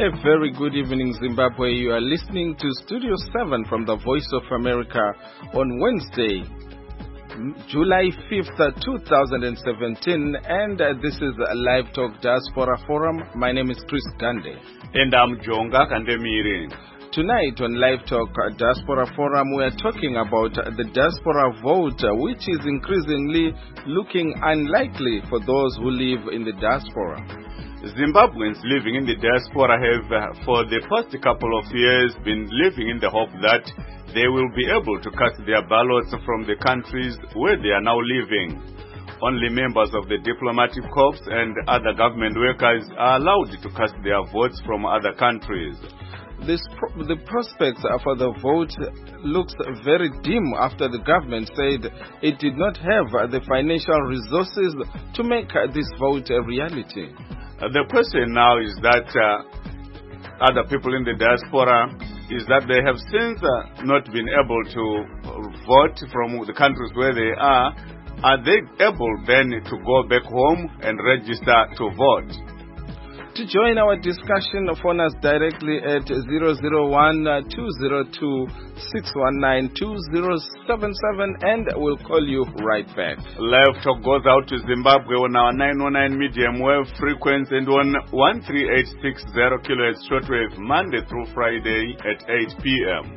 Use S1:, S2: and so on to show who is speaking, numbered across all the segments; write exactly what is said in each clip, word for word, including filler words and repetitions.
S1: A very good evening, Zimbabwe. You are listening to Studio seven from the Voice of America on Wednesday, July fifth, twenty seventeen, and uh, this is a Live Talk Diaspora Forum. My name is Chris Gande.
S2: And I'm Jonga Kandemiri.
S1: Tonight on Live Talk Diaspora Forum, we are talking about the diaspora vote, which is increasingly looking unlikely for those who live in the diaspora.
S2: Zimbabweans living in the diaspora have, uh, for the past couple of years, been living in the hope that they will be able to cast their ballots from the countries where they are now living. Only members of the diplomatic corps and other government workers are allowed to cast their votes from other countries.
S1: This pro- the prospects for the vote looks very dim after the government said it did not have the financial resources to make this vote a reality.
S2: Uh, the question now is that uh, other people in the diaspora is that they have since uh, not been able to vote from the countries where they are. Are they able then to go back home and register to vote?
S1: To join our discussion, phone us directly at zero zero one, two zero two, six one nine, two zero seven seven and we'll call you right back.
S2: Live Talk goes out to Zimbabwe on our nine oh nine medium wave frequency and on one three eight six zero kilohertz shortwave Monday through Friday at eight p.m.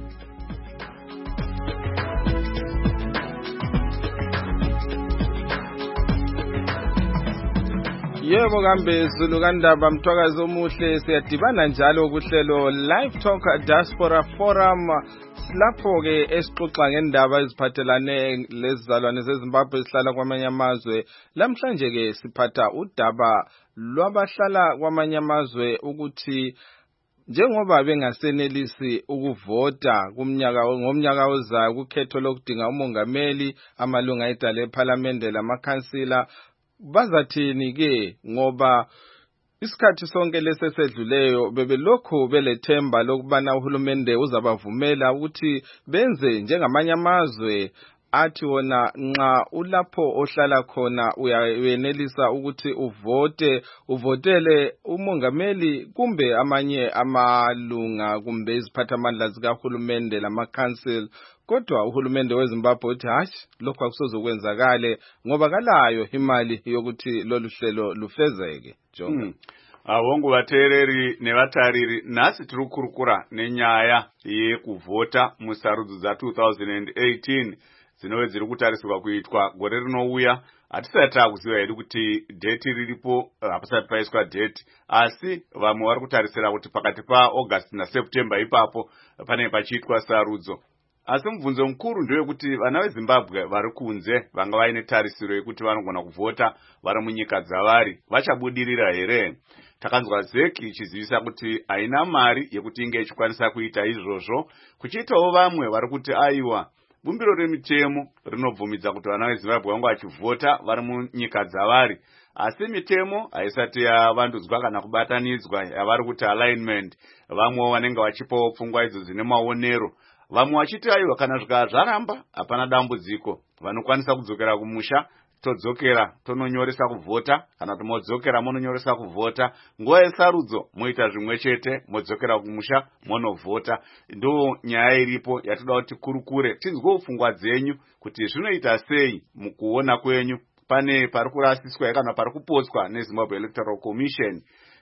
S1: Yebo kambe Zulu kandaba mthwakazi omuhle siyadibana njalo kuhlelo Live Talk Diaspora Forum lapho ke esixoxa ngendaba eziphathelane lezizalwane zeZimbabwe esihlala kwamanye amazwe. Lamhlanje ke siphatha udaba lwabahlala kwamanye amazwe ukuthi njengoba bengasenelisi ukuvota kumnyaka ngomnyaka ozayo kukhetho lokudinga umongameli, amalunga edale eParliament lamakhansila, bazathini ke ngoba isikhathi sonke lesesedluleyo bebelokho belethemba lokubana uhulumende uzabavumela ukuthi benze njengamanye amazwe athi wona nxa ulapho ohlala khona uyenelisa ukuthi uvote uvotele umongameli kumbe amanye amalunga kumbe iziphathamandla zikahulumende lamakhansila. Kodwa uhulumende weZimbabwe uthi hashi lokho akusozokwenzakale ngoba kalayo imali yokuthi lolu hlelo lufezeke. Jonga
S2: hmm. Awongo vateereri nevatariri nhasi tiri kukurukura nenyaya yekuvhota musarudzo dza two thousand eighteen dzinove dziri kutarisirwa kuitwa gore rinouya. Hatisati takuziva hedu kuti dheti riripo, hapasati paiswa dheti, asi vamwe vari kutarisira kuti pakati paAugust naSeptember ipapo pane pachiitwa sarudzo. Asi mubvunzo mukuru ndewekuti vana veZimbabwe vari kunze vanga vaine tarisiro yekuti vanogona kuvhota vari munyika dzavari vachabudirira here? Takanzwa zeki ichizivisa kuti haina mari yekuti inge ichikwanisa kuita izvozvo, kuchiitawo vamwe vari kuti aiwa bumbiro remitemo rinobvumidza kuti vana veZimbabwe vange vachivhota vari munyika dzavari, asi mitemo haisati yavandudzwa kana kubatanidzwa yavari kuti alignment. Vamwewo vanenge vachipawo pfungwa idzo dzine maonero, vamwe vachiti aiwa kana zvikava zvaramba hapana dambudziko, vanokwanisa kudzokera kumusha, todzokera tononyoresa kuvhota, kana kuti modzokera mononyoresa kuvhota, nguva yesarudzo moita zvimwe chete, modzokera kumusha monovhota. Ndo nyaya iripo yatoda kuti kurukure tinzwewo pfungwa dzenyu kuti zvinoita sei mukuona kwenyu. Pane pari kurasiswa kana pari kupotswa neZimbabwe Electoral Commission,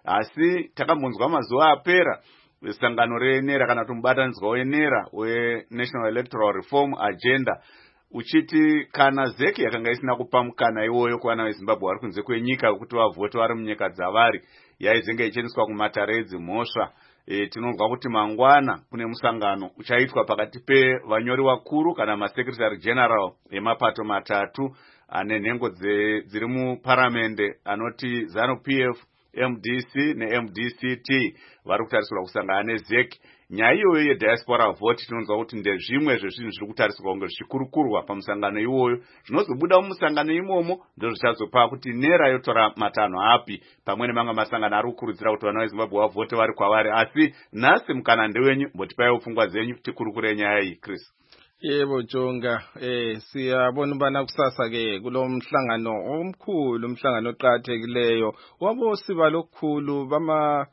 S2: asi takambonzwa mazuva apera sangano renera kana kuti mubatanidzwa wenera weNational Electoral Reform Agenda uchiti kana zeki yakanga isina kupa mukana iwoyo kuvana veZimbabwe vari kunze kwenyika kuti vavhote vari munyika dzavari, yaizenge ichiendeswa kumatare edzimhosva. E, tinonzwa kuti mangwana kune musangano uchaitwa pakati pevanyori vakuru kana masekretary general emapato matatu ane nhengo dziri muparamende anoti ZANU-P F, M D C ne-M D C T vari kutarisirwa kusangana nezeki. Nyaya iyoyo yediaspora vote tinonzwa kuti ndezvimwe zvezvinhu zviri kutarisirwa kunge zvichikurukurwa pamusangano iwoyo. Zvinozobuda mumusangano imomo ndozvichazopa kuti nera yotora matanho api, pamwe nemamwe masangano ari kukurudzira kuti vana veZimbabwe vavote vari kwavari. Asi nhasi mukana ndewenyu, mbotipaiwo pfungwa dzenyu tikurukure nyaya iyi, Chris.
S1: Yebo Jonga, eh siyabona bana kusasa ke kulo mhlangano omkhulu, umhlangano oqhathekileyo wabo siba lokukhulu bama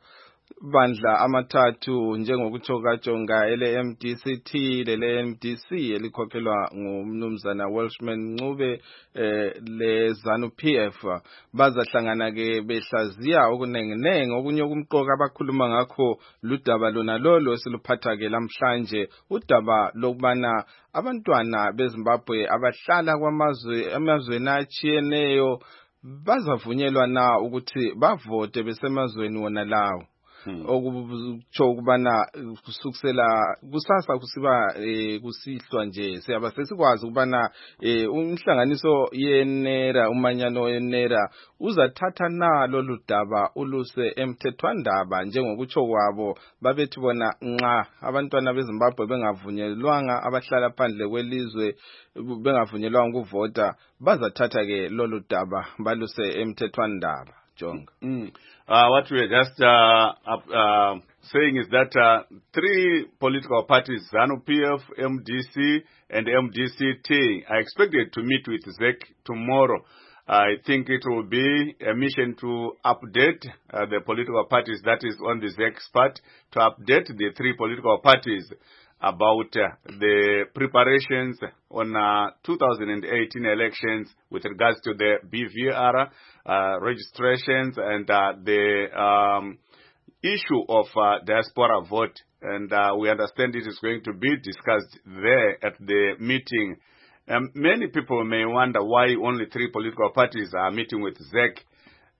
S1: bandla amathathu njengokutsho kaJonga ele M D C T lele M D C elikhokhelwa ngumnumzana Welshman Ncube eh, le ZANU P F bazahlangana ke behlaziya okunenginenge okunye okumqoka abakhuluma ngakho ludaba lona lolo esiluphatha ke lamhlanje udaba lokubana abantwana beZimbabwe abahlala kwamazwe amazweni achiyeneyo bazavunyelwa na ukuthi bavote besemazweni wona lawo. Hmm. Okutsho ukubana kusukisela kusasa kusiba eh, kusihlwa nje siyaba sesikwazi ukubana eh, umhlanganiso yenera umanyano yenera uzathatha nalo ludaba uluse emthethwandaba njengokutsho kwabo babethi bona nxa abantwana beZimbabwe bengavunyelwanga abahlala phandle kwelizwe bengavunyelwanga ukuvota bazathatha ke lolu daba baluse emthethwandaba. Jonga.
S2: Mm. Uh, what we are just uh, uh, saying is that uh, three political parties, ZANU P F, M D C, and M D C T, are expected to meet with Z E C tomorrow. I think it will be a mission to update uh, the political parties, that is on the Z E C's part, to update the three political parties about uh, the preparations on uh, two thousand eighteen elections with regards to the B V R uh, registrations and uh, the um, issue of uh, diaspora vote. And uh, we understand it is going to be discussed there at the meeting. Um, many people may wonder why only three political parties are meeting with Z E C.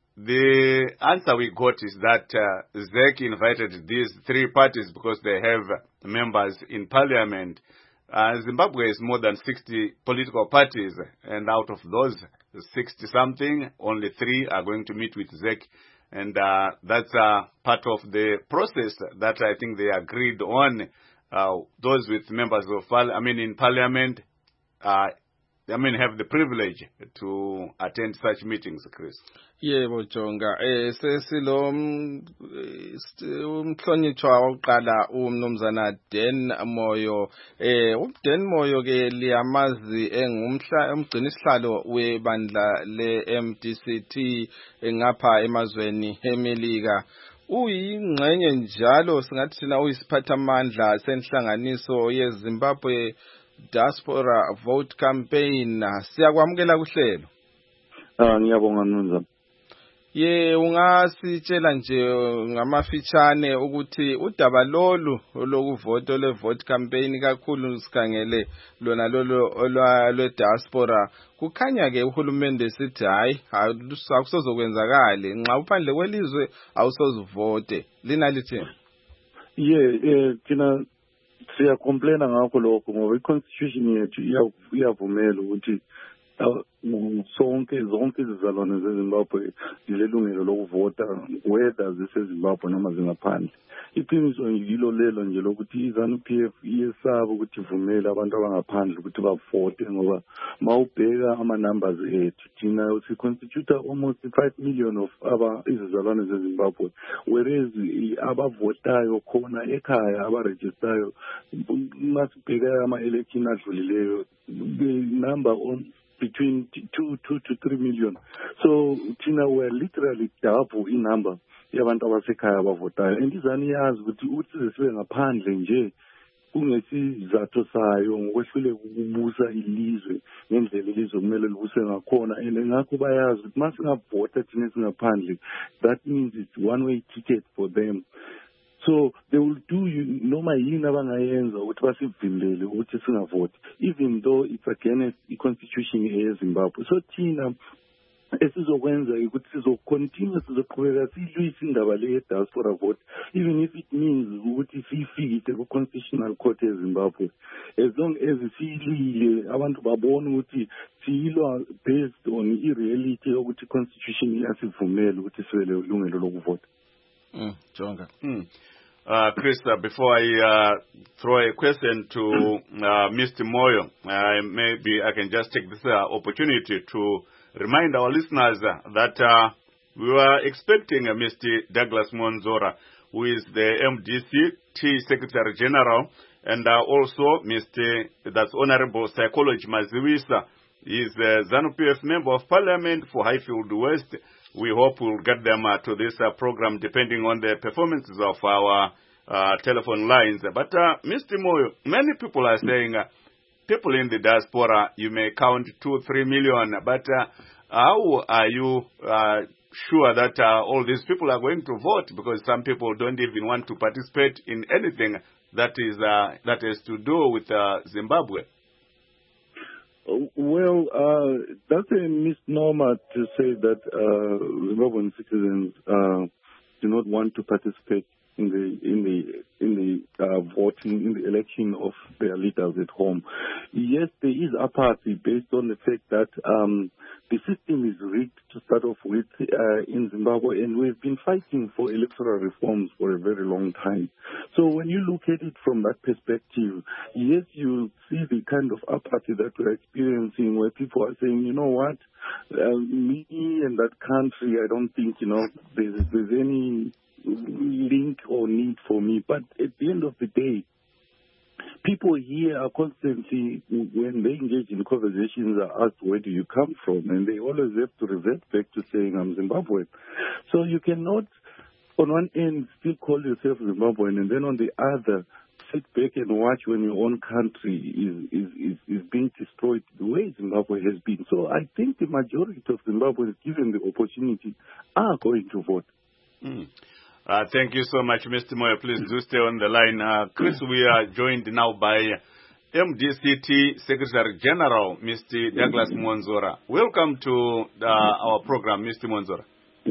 S2: The answer we got is that uh, Z E C invited these three parties because they have members in parliament. Uh, Zimbabwe is more than sixty political parties, and out of those sixty-something, only three are going to meet with Z E C. And uh, that's uh, part of the process that I think they agreed on. Uh, those with members of parliament, I mean in parliament, uh, I mean have the privilege to attend such meetings, Chris.
S1: Yebo Jonga, eh sesilo umhlonitshwa oqala umnumzana Den Moyo, eh uDen Moyo ke liyamazi engumhla umgcini sihlalo webandla le M D C T ngapha emazweni eMelika. Uyingxenye njalo singathi thina uyisiphathamandla senhlanganiso yeZimbabwe Diaspora Vote Campaign. Siyakwamukela kuhlelo.
S3: Ah ngiyabonga mnumzana.
S1: Ye ungasitshela nje ngamafitshane ukuthi udaba lolu lokuvota le vote campaign kakhulu sikhangele lona lolo olwa diaspora kukhanya ke uhulumende sithi hayi akusozokwenzakala nxa uphandle kwelizwe awusozivote lina lithi.
S3: Ye eh thina siya complain ngakho lokho ngoba iconstitution yethu iyavumela ukuthi sonke zonke izizalwane zeZimbabwe zilelungelo lokuvota whether ziseZimbabwe noma zingaphandle. Iqiniso yilo lelo nje lokuthi iZANU P F iyesaba ukuthi ivumele abantu abangaphandle ukuthi bavote ngoba mawubheka ama numbers ethu thina si constitute almost five million of aba izizalwane zeZimbabwe, whereas abavotayo khona ekhaya abaregistrayo masibheka ama election adlulileyo the number on between two, two to three million. So, Tina, we're literally double in number. Yabantu abasekhaya abavotayo. And izani yazi ukuthi uthi sibe ngaphandle nje kungesizathu sayo ngokwehlule ukubusa ilizwe ngendlela ilizwe kumele libuse ngakhona and ngakho bayazi ukuthi masingavota thina singaphandle, that means it's one way ticket for them. So they will do you noma yini abangayenza ukuthi basivimbele ukuthi singavote even though it's against the constitution yeZimbabwe. So thina esizokwenza ukuthi sizocontinue sizoqhubeka silwisa indaba le diaspora vote even if it means ukuthi sifikise ku constitutional court yeZimbabwe, as long as silile abantu babona ukuthi siyilwa based on i-reality ukuthi constitution iyasivumela ukuthi sibe lelungelo lokuvota.
S1: Mm, Jonga.
S2: Mm. Uh, Chris, uh, before I uh, throw a question to uh, Mister Moyo, uh, maybe I can just take this uh, opportunity to remind our listeners uh, that uh, we were expecting uh, Mister Douglas Monzora, who is the M D C T Secretary General, and uh, also Mister that's Honorable Psychology Maziwisa. He is the ZANU P F Member of Parliament for Highfield West, we hope we'll get them uh, to this uh, program depending on the performances of our uh, telephone lines. But uh, Mister Moyo, many people are saying uh, people in the diaspora, you may count two, three million, but uh, how are you uh, sure that uh, all these people are going to vote? Because some people don't even want to participate in anything that is uh, that has to do with uh, Zimbabwe.
S3: Well, uh, that's a misnomer to say that uh, Zimbabwean citizens uh, do not want to participate in the in the in the uh, voting in the election of their leaders at home. Yes, there is apathy based on the fact that um, the system is rigged to start off with uh, in Zimbabwe, and we've been fighting for electoral reforms for a very long time. So when you look at it from that perspective, yes, you see the kind of apathy that we're experiencing, where people are saying, you know what, uh, me and that country, I don't think, you know, there's, there's any link or need for me. But at the end of the day, people here are constantly, when they engage in conversations, are asked, where do you come from? And they always have to revert back to saying, I'm Zimbabwean. So you cannot, on one end, still call yourself Zimbabwean, and then on the other, sit back and watch when your own country is, is, is, is being destroyed the way Zimbabwe has been. So I think the majority of Zimbabweans, given the opportunity, are going to vote.
S2: Mm. Uh, thank you so much, Mister Moyo. Please do stay on the line. Uh, Chris, we are joined now by M D C T Secretary General, Mister Douglas Mwonzora. Welcome to uh, our program, Mister Mwonzora.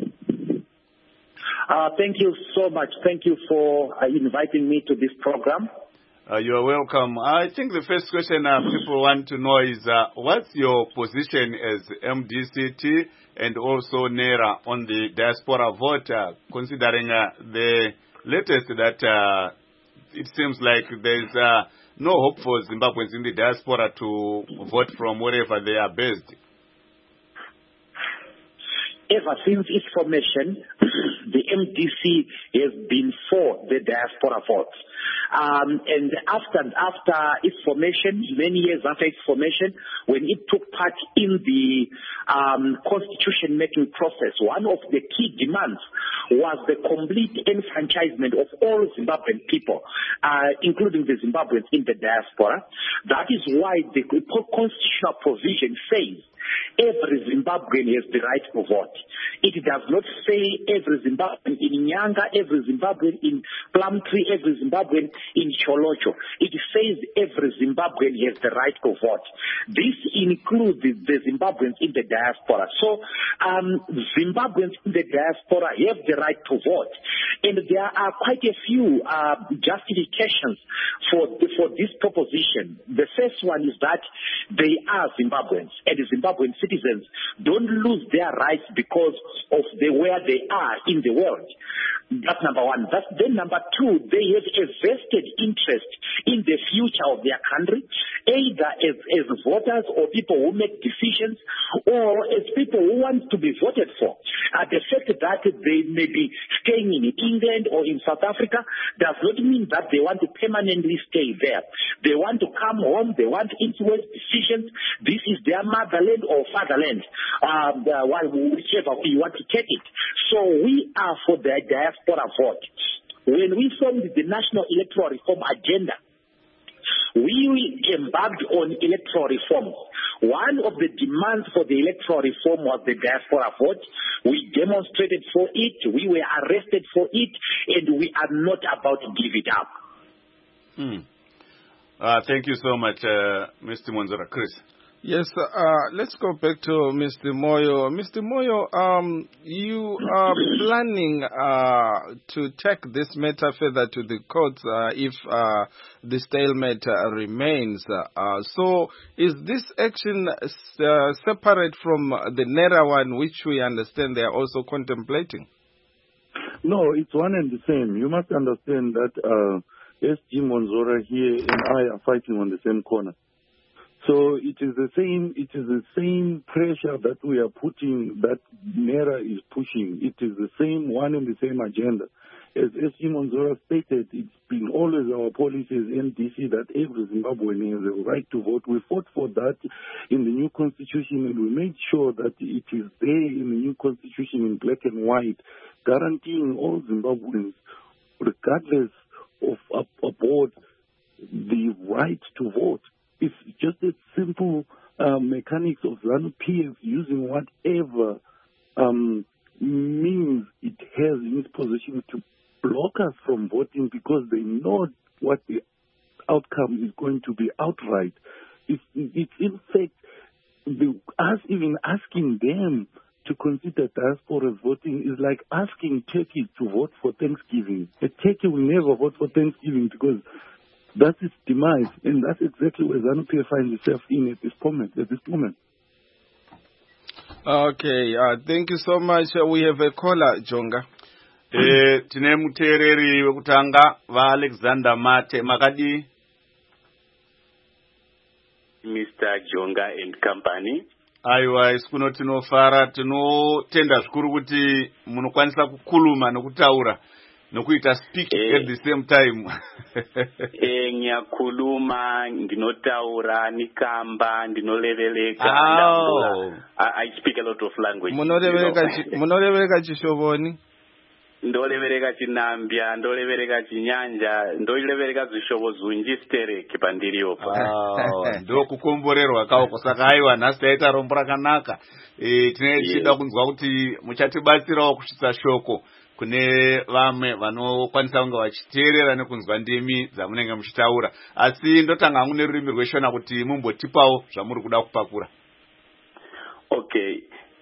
S4: Uh, thank you so much. Thank you for uh, inviting me to this program.
S2: Uh, you are welcome. I think the first question uh, people want to know is, uh, what's your position as M D C T and also NERA on the diaspora vote, uh, considering uh, the latest that uh, it seems like there's uh, no hope for Zimbabweans in the diaspora to vote from wherever they are based?
S4: Ever since its formation, the M D C has been for the diaspora vote. Um, and after after its formation, many years after its formation, when it took part in the um, constitution-making process, one of the key demands was the complete enfranchisement of all Zimbabwean people, uh, including the Zimbabweans in the diaspora. That is why the constitutional provision says every Zimbabwean has the right to vote. It does not say every Zimbabwean in Nyanga, every Zimbabwean in Plumtree, every Zimbabwean in Cholocho. It says every Zimbabwean has the right to vote. This includes the, the Zimbabweans in the diaspora. So um, Zimbabweans in the diaspora have the right to vote. And there are quite a few uh, justifications for, the, for this proposition. The first one is that they are Zimbabweans, and the Zimbabwean citizens don't lose their rights because of the where they are in the world. That's number one. That's, then number two, they have a vested interest in the future of their country, either as, as voters or people who make decisions, or as people who want to be voted for. Uh, the fact that they may be staying in England or in South Africa does not mean that they want to permanently stay there. They want to come home. They want to influence decisions. This is their motherland or fatherland, um, the, whichever way you want to take it. So we are for the diaspora vote. When we formed the National Electoral Reform Agenda, we embarked on electoral reforms. One of the demands for the electoral reform was the diaspora vote. We demonstrated for it, we were arrested for it, and we are not about to give it up.
S2: Hmm. Uh, thank you so much, uh, Mister Mwonzora. Chris.
S1: Yes, uh, let's go back to Mister Moyo. Mister Moyo, um, you are planning uh, to take this matter further to the courts uh, if uh, the stalemate uh, remains. Uh, so is this action uh, separate from the NERA one, which we understand they are also contemplating?
S3: No, it's one and the same. You must understand that uh, S G Mwonzora here and I are fighting on the same corner. So it is the same. It is the same pressure that we are putting, that NERA is pushing. It is the same one and the same agenda. as, as Simon Zora stated, it's been always our policy as M D C that every Zimbabwean has a right to vote. We fought for that in the new constitution, and we made sure that it is there in the new constitution in black and white, guaranteeing all Zimbabweans, regardless of a, a board, the right to vote. It's just a simple uh, mechanics of ZANU-P F using whatever um, means it has in its position to block us from voting because they know what the outcome is going to be outright. It's, it's in fact, the, us even asking them to consider diaspora voting is like asking Turkey to vote for Thanksgiving. A Turkey will never vote for Thanksgiving because that's its demise, and that's exactly where ZANU-P F finds itself in at this moment. At this moment.
S1: Okay, uh, thank you so much. Uh, we have a caller, Jonga.
S2: Eh, tine mutereri wekutanga va Alexander Mate Makadi.
S5: Mister Jonga and company.
S2: Aiwa, isikuno tinofara tinotenda zvikuru kuti munokwanisa kukuluma nokutaura nokuita speak eh, at the same time.
S5: eh ngiyakhuluma ndinotaura nikamba ndinoleveleka
S2: oh.
S5: I, I speak a lot of language.
S1: Munoleveleka munoleveleka chishoboni?
S5: Ndolevereka chinambya, ndolevereka chinyanja, ndolevereka zvishovo zunji stereki pandiriyo pa.
S2: Oh, ndo kukomborerwa kawo saka aiwa nhasi taita rombo rakanaka. Eh tine chida kunzwa kuti muchatibatsirawo kusvitsa shoko kune vamwe vanokwanisa kunge vachiteerera nekunzwa ndimi dzamunenge muchitaura. Asi ndotanga mune rurimi rweshona kuti mumbotipawo zvamuri kuda kupakura.
S5: Okay.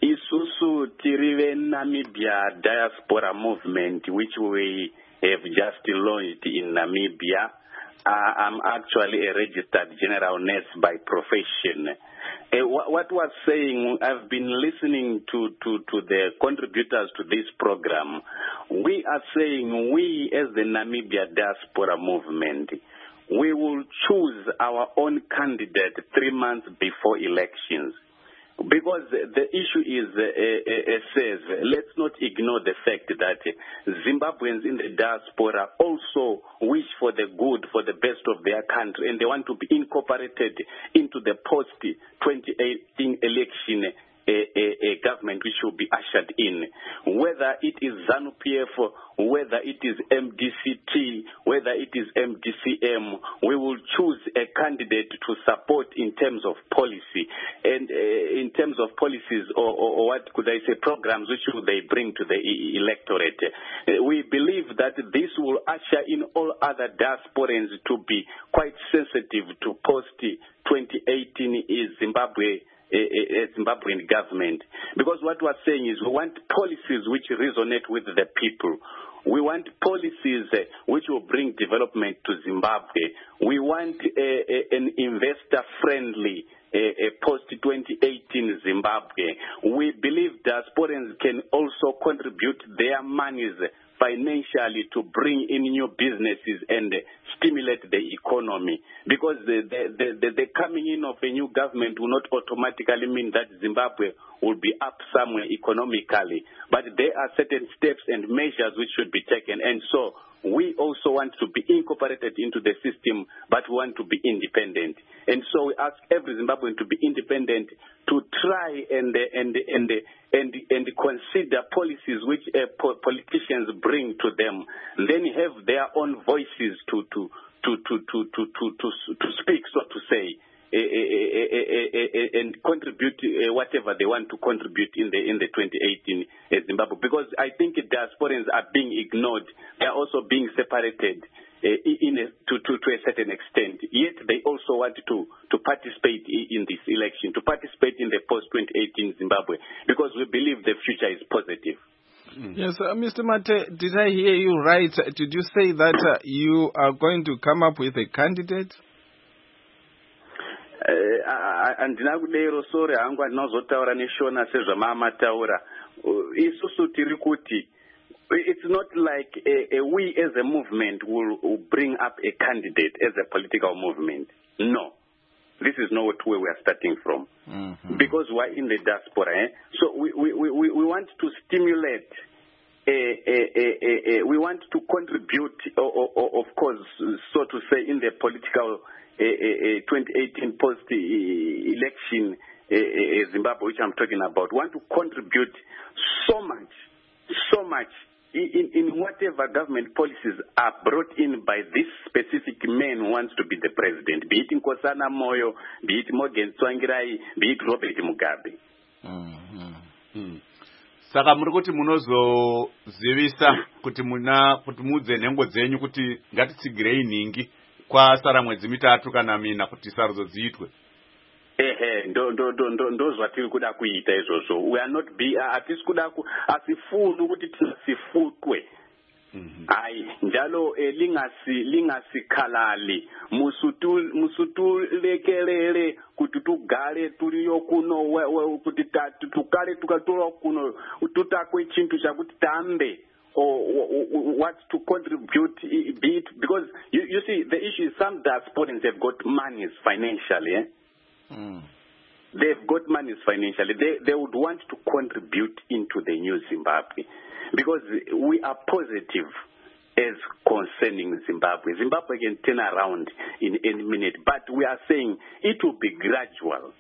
S5: Isusu tirive Namibia Diaspora Movement, which we have just launched in Namibia. Uh, I'm actually a registered general nurse by profession. Uh, what, what was saying, I've been listening to, to, to the contributors to this program. We are saying we as the Namibia Diaspora Movement, we will choose our own candidate three months before elections. Because the issue is, uh, uh, uh, says, let's not ignore the fact that Zimbabweans in the diaspora also wish for the good, for the best of their country, and they want to be incorporated into the post twenty eighteen election A, a, a government which will be ushered in. Whether it is ZANU-P F, whether it is M D C T, whether it is M D C M, we will choose a candidate to support in terms of policy and uh, in terms of policies or, or, or what could I say, programs which will they bring to the e- electorate. Uh, we believe that this will usher in all other diasporans to be quite sensitive to post twenty eighteen is Zimbabwe A, a, a Zimbabwean government. Because what we're saying is we want policies which resonate with the people. We want policies uh, which will bring development to Zimbabwe. We want uh, uh, an investor-friendly uh, uh, post twenty eighteen Zimbabwe. We believe diasporans can also contribute their monies financially to bring in new businesses and stimulate the economy. Because the, the, the, the, the coming in of a new government will not automatically mean that Zimbabwe will be up somewhere economically. But there are certain steps and measures which should be taken. And so we also want to be incorporated into the system, but we want to be independent. And so we ask every Zimbabwean to be independent, to try and and and and and consider policies which uh, po- politicians bring to them. Then have their own voices to to to to to to to to, to speak, so to say. Uh, uh, uh, uh, uh, and contribute uh, whatever they want to contribute in the in the twenty eighteen uh, Zimbabwe, because I think diasporans are being ignored. They are also being separated uh, in a, to, to to a certain extent. Yet they also want to to participate in this election, to participate in the post twenty eighteen Zimbabwe, because we believe the future is positive.
S1: Mm. Yes, uh, Mister Mate, did I hear you right? Did you say that uh, you are going to come up with a candidate?
S5: Andina kudero sore hangu andinozotaura neshona sezvamamataura. Isusu tiri kuti it's not like a, a we as a movement will, will bring up a candidate as a political movement. No. This is not where we are starting from. Mm-hmm. Because we're in the diaspora. Eh? So we, we, we, we want to stimulate uh, uh, uh, uh, we want to contribute, uh, uh, of course, so to say, in the political uh, uh, twenty eighteen post-election uh, uh, Zimbabwe, which I'm talking about, want to contribute so much, so much in, in whatever government policies are brought in by this specific man who wants to be the president, be it Nkosana Moyo, be it Morgan Tsvangirai, be it Robert Mugabe.
S2: Mm-hmm. Mm. Saka muri kuti munozozivisa kuti muna kuti mudze nhengo dzenyu kuti ngatitsigirei ningi kwasara mwedzi mitatu kana mina kuti sarudzo dziitwe.
S5: Ehe, ndo ndo ndo ndo ndo zvatiri kuda kuita izvozvo. We are not be atisi kuda ku asifunu kuti tisifutwe. Ai njalo eh, lingasi lingasi khalali musutu musutu lekelele kuti tugale tuliyo kuno kuti tukale tukatola kuno tutakwe chintu chakuti tambe or what to contribute be it, because you, you see the issue is some diasporans have got money financially, eh? Mm. They've got money financially. They they would want to contribute into the new Zimbabwe because we are positive as concerning Zimbabwe. Zimbabwe can turn around in any minute, but we are saying it will be gradual.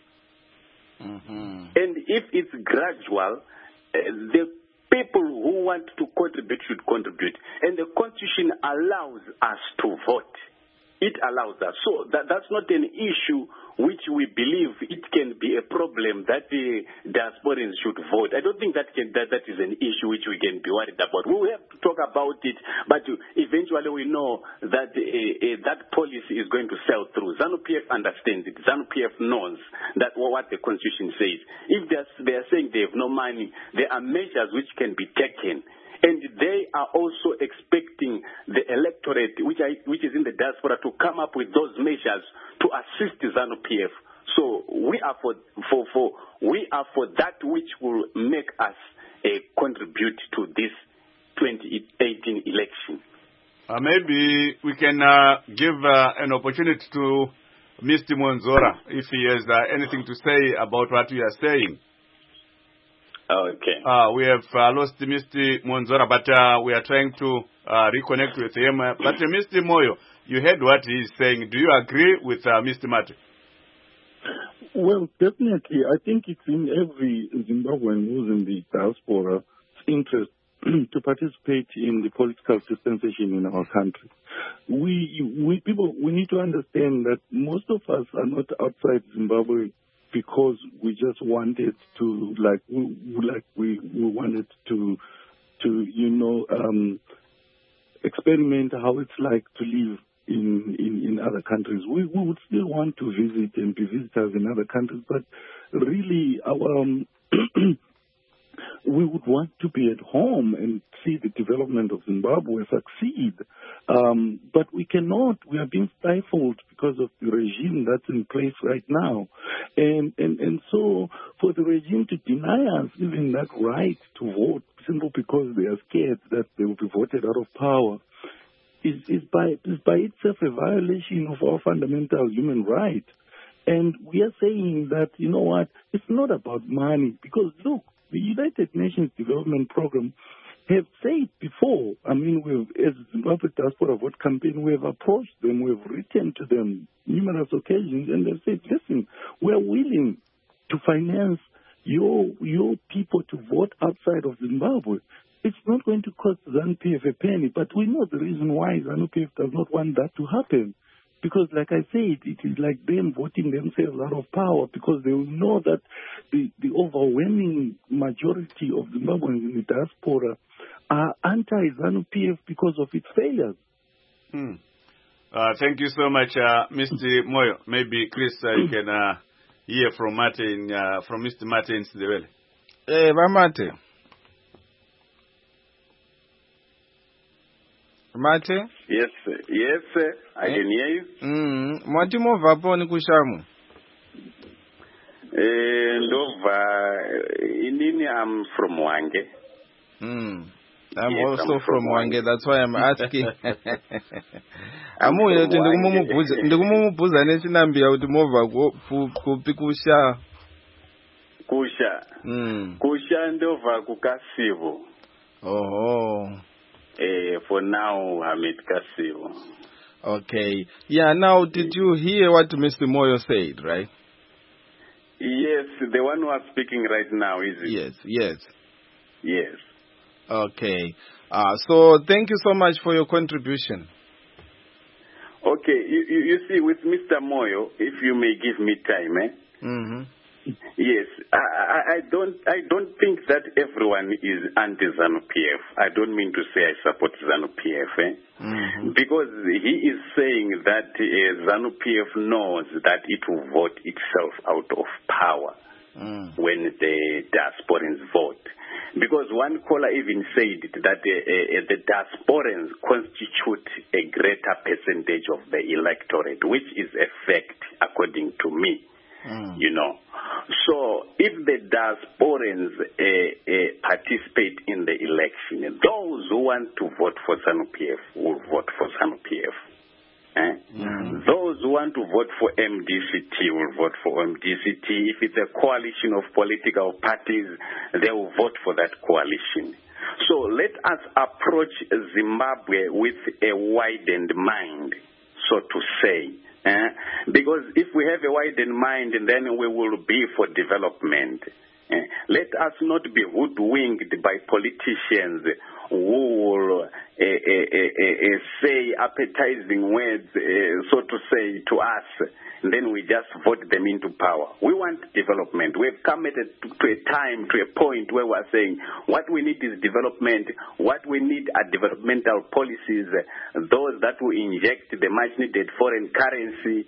S5: Mm-hmm. And if it's gradual, uh, the people who want to contribute should contribute. And the Constitution allows us to vote. It allows us. So that, that's not an issue which we believe it can be a problem that the diasporans should vote. I don't think that can, that, that is an issue which we can be worried about. We will have to talk about it, but eventually we know that uh, uh, that policy is going to sell through. ZANU-P F understands it. ZANU-P F knows that what the Constitution says. If they are saying they have no money, there are measures which can be taken. And they are also expecting the electorate, which, are, which is in the diaspora, to come up with those measures to assist ZANU-P F. So we are for, for, for we are for that which will make us uh, contribute to this twenty eighteen election.
S2: Uh, maybe we can uh, give uh, an opportunity to Mister Mwonzora if he has uh, anything to say about what we are saying.
S5: Okay.
S2: Uh, we have uh, lost Mister Mwonzora, but uh, we are trying to uh, reconnect with him. Uh, but uh, Mister Moyo, you heard what he is saying. Do you agree with uh, Mister Mate?
S3: Well, definitely. I think it's in every Zimbabwean who's in the diaspora's interest to participate in the political dispensation in our country. We, we people, we need to understand that most of us are not outside Zimbabwe because we just wanted to, like, we, like we, we wanted to, to, you know, um, experiment how it's like to live in, in, in other countries. We, we would still want to visit and be visitors in other countries, but really our, um, we would want to be at home and see the development of Zimbabwe succeed. Um, but we cannot. We are being stifled because of the regime that's in place right now. And, and, and so for the regime to deny us even that right to vote simply because they are scared that they will be voted out of power is, is, by, is by itself a violation of our fundamental human right. And we are saying that, you know what, it's not about money because, look, the United Nations Development Program have said before, I mean, we've, as Zimbabwe Diaspora Vote Campaign, we have approached them, we've written to them numerous occasions, and they've said, listen, we're willing to finance your your people to vote outside of Zimbabwe. It's not going to cost ZANU-P F a penny, but we know the reason why ZANU-P F does not want that to happen. Because, like I said, it is like them voting themselves out of power because they will know that the, the overwhelming majority of Zimbabweans in the diaspora are anti-ZANU-P F because of its failures.
S2: Hmm. Uh, thank you so much, uh, Mister Moyo. Maybe, Chris, uh, you can uh, hear from Martin, uh, from Mister Martin Sidewele.
S1: Hey, Mate. Mate?
S5: Yes, sir. Yes, sir. I
S1: eh?
S5: can hear you.
S1: Mm. Mwati mova po ni kushamu?
S5: Eh, ndova. Inini, I'm from Wange.
S1: Mm. I'm
S5: yes,
S1: also
S5: I'm
S1: from,
S5: from
S1: Wange.
S5: Wange.
S1: That's why I'm asking. Amu yote ndikumubuza ndikumubuza nechinambia kuti mova kupi kusha.
S5: Kusha.
S1: Mm.
S5: Kusha ndova kukasivo.
S1: Oh.
S5: Uh, for now, Hamid Kasivo.
S1: Okay. Yeah, now, did you hear what Mister Moyo said, right?
S5: Yes, the one who is speaking right now, is it?
S1: Yes, yes.
S5: Yes.
S1: Okay. Uh, so, thank you so much for your contribution.
S5: Okay, you, you, you see, with Mister Moyo, if you may give me time, eh?
S1: Mm-hmm.
S5: Yes, I, I, I don't I don't think that everyone is anti-ZANU P F. I don't mean to say I support ZANU P F, eh?
S1: Mm-hmm.
S5: Because he is saying that uh, ZANU P F knows that it will vote itself out of power
S1: mm.
S5: when the diasporans vote. Because one caller even said that uh, uh, the diasporans constitute a greater percentage of the electorate, which is a fact according to me.
S1: Mm.
S5: You know, so if the diasporans uh, uh, participate in the election, those who want to vote for ZANU P F will vote for ZANU P F. Eh?
S1: Mm.
S5: Those who want to vote for M D C T will vote for M D C T. If it's a coalition of political parties, they will vote for that coalition. So let us approach Zimbabwe with a widened mind, so to say. Uh, because if we have a widened mind, then we will be for development. Uh, let us not be hoodwinked by politicians who will uh, uh, uh, uh, say appetizing words, uh, so to say, to us. And then we just vote them into power. We want development. We've come at a, to a time, to a point where we're saying what we need is development. What we need are developmental policies, those that will inject the much-needed foreign currency.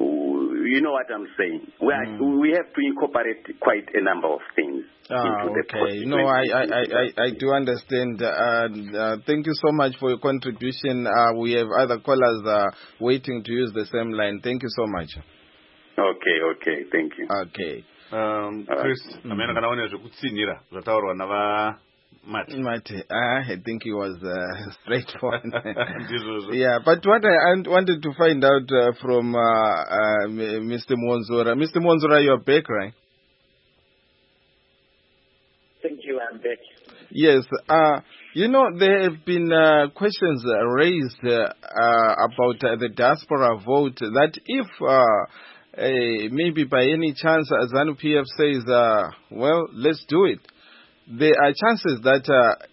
S5: You know what I'm saying? We, are, mm. we have to incorporate quite a number of things.
S1: Ah, okay. No, I, I, I, I do understand. Uh, uh, thank you so much for your contribution. Uh, we have other callers uh, waiting to use the same line. Thank you so much.
S5: Okay, okay. Thank you.
S1: Okay.
S2: Um, Chris, uh, amena kana one zvekutsinira zvataurwa nava Mate.
S1: Mate. Uh, I think he was uh, straightforward. Yeah, but what I wanted to find out uh, from uh, uh, Mister Monzora. Mister Monzora, you're back, right?
S4: Thank you, I'm back.
S1: Yes. Uh, you know, there have been uh, questions raised uh, uh, about uh, the diaspora vote, that if uh, uh, maybe by any chance uh, ZANU P F says, uh, well, let's do it, there are chances that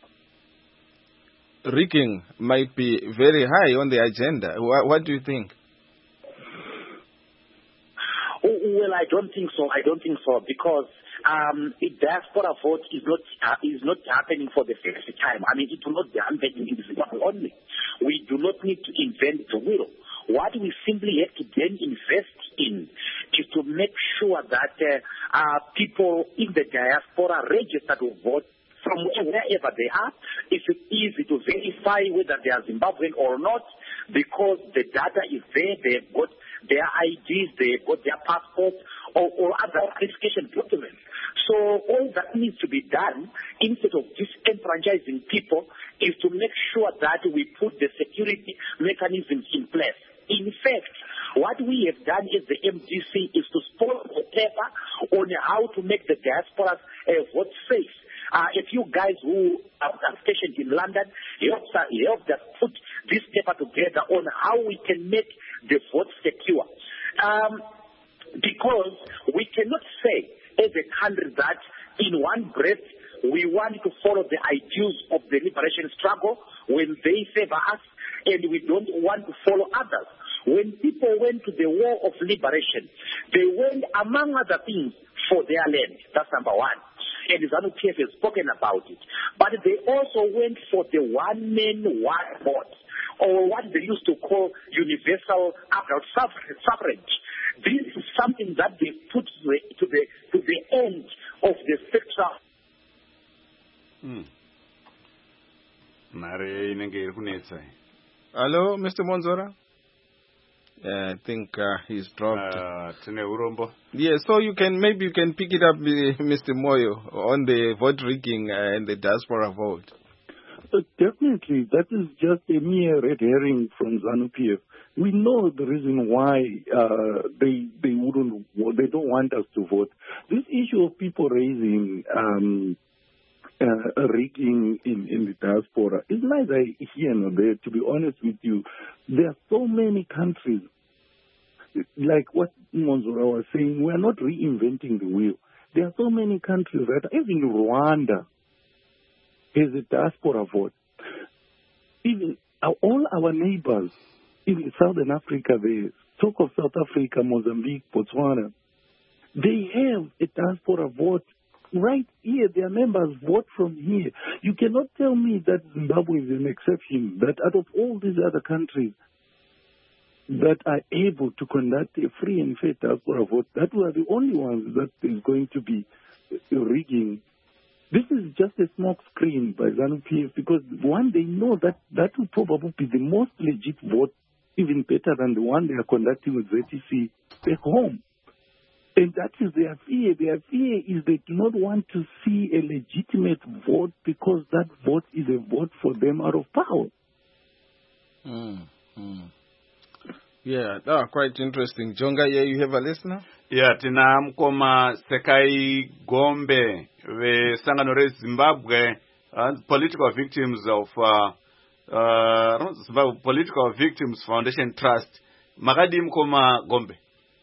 S1: uh, rigging might be very high on the agenda. What, what do you think?
S4: Oh, well, I don't think so. I don't think so because um, the diaspora vote is not uh, is not happening for the first time. I mean, it will not be happening in Zimbabwe only. We do not need to invent the wheel. What we simply have to then invest in is to make sure that uh, uh, people in the diaspora register to vote from wherever they are. It's easy to verify whether they are Zimbabwean or not because the data is there. They've got their I Ds, they've got their passports or, or other identification documents. So all that needs to be done instead of disenfranchising people is to make sure that we put the security mechanisms in place. In fact, what we have done as the M D C is to sponsor a paper on how to make the diaspora uh, vote safe. Uh, a few guys who are stationed in London helped us, helped us put this paper together on how we can make the vote secure. Um, because we cannot say as a country that in one breath we want to follow the ideals of the liberation struggle when they favor us and we don't want to follow others. When people went to the war of liberation, they went, among other things, for their land. That's number one. And ZANU P F has spoken about it. But they also went for the one man, one vote, or what they used to call universal adult suffrage. This is something that they put to the, to the, to the end of the sexual.
S2: Hmm. Mare inenge iri kunetsa.
S1: Hello, Mister Monzora? Uh, I think uh, he's dropped.
S2: Uh, urombo.
S1: Yeah, so you can maybe you can pick it up, Mister Moyo, on the vote rigging uh, and the diaspora vote.
S3: Uh, definitely, that is just a mere red herring from ZANU P F. We know the reason why uh, they they wouldn't they don't want us to vote. This issue of people raising um, uh, rigging in, in the diaspora is neither here nor there, to be honest with you. There are so many countries, like what Monzora was saying, we are not reinventing the wheel. There are so many countries, right? Even Rwanda has a diaspora vote. Even our, all our neighbors, in Southern Africa, they talk of South Africa, Mozambique, Botswana, they have a diaspora vote right here. Their members vote from here. You cannot tell me that Zimbabwe is an exception, that out of all these other countries that are able to conduct a free and fair diaspora vote, that were the only ones that is going to be rigging. This is just a smoke screen by ZANU-P F, because one, they know that that will probably be the most legit vote, even better than the one they are conducting with Z T C back home. And that is their fear. Their fear is they do not want to see a legitimate vote, because that vote is a vote for them out of power.
S1: Mm, mm. Yeah, oh, quite interesting. Jonga, yeah, you have a listener?
S2: Yeah, tina mkoma Sekai Gombe ve sangano re Zimbabwe, uh, political victims of uh, uh, Zimbabwe Political Victims Foundation Trust. Makadi mkoma Gombe.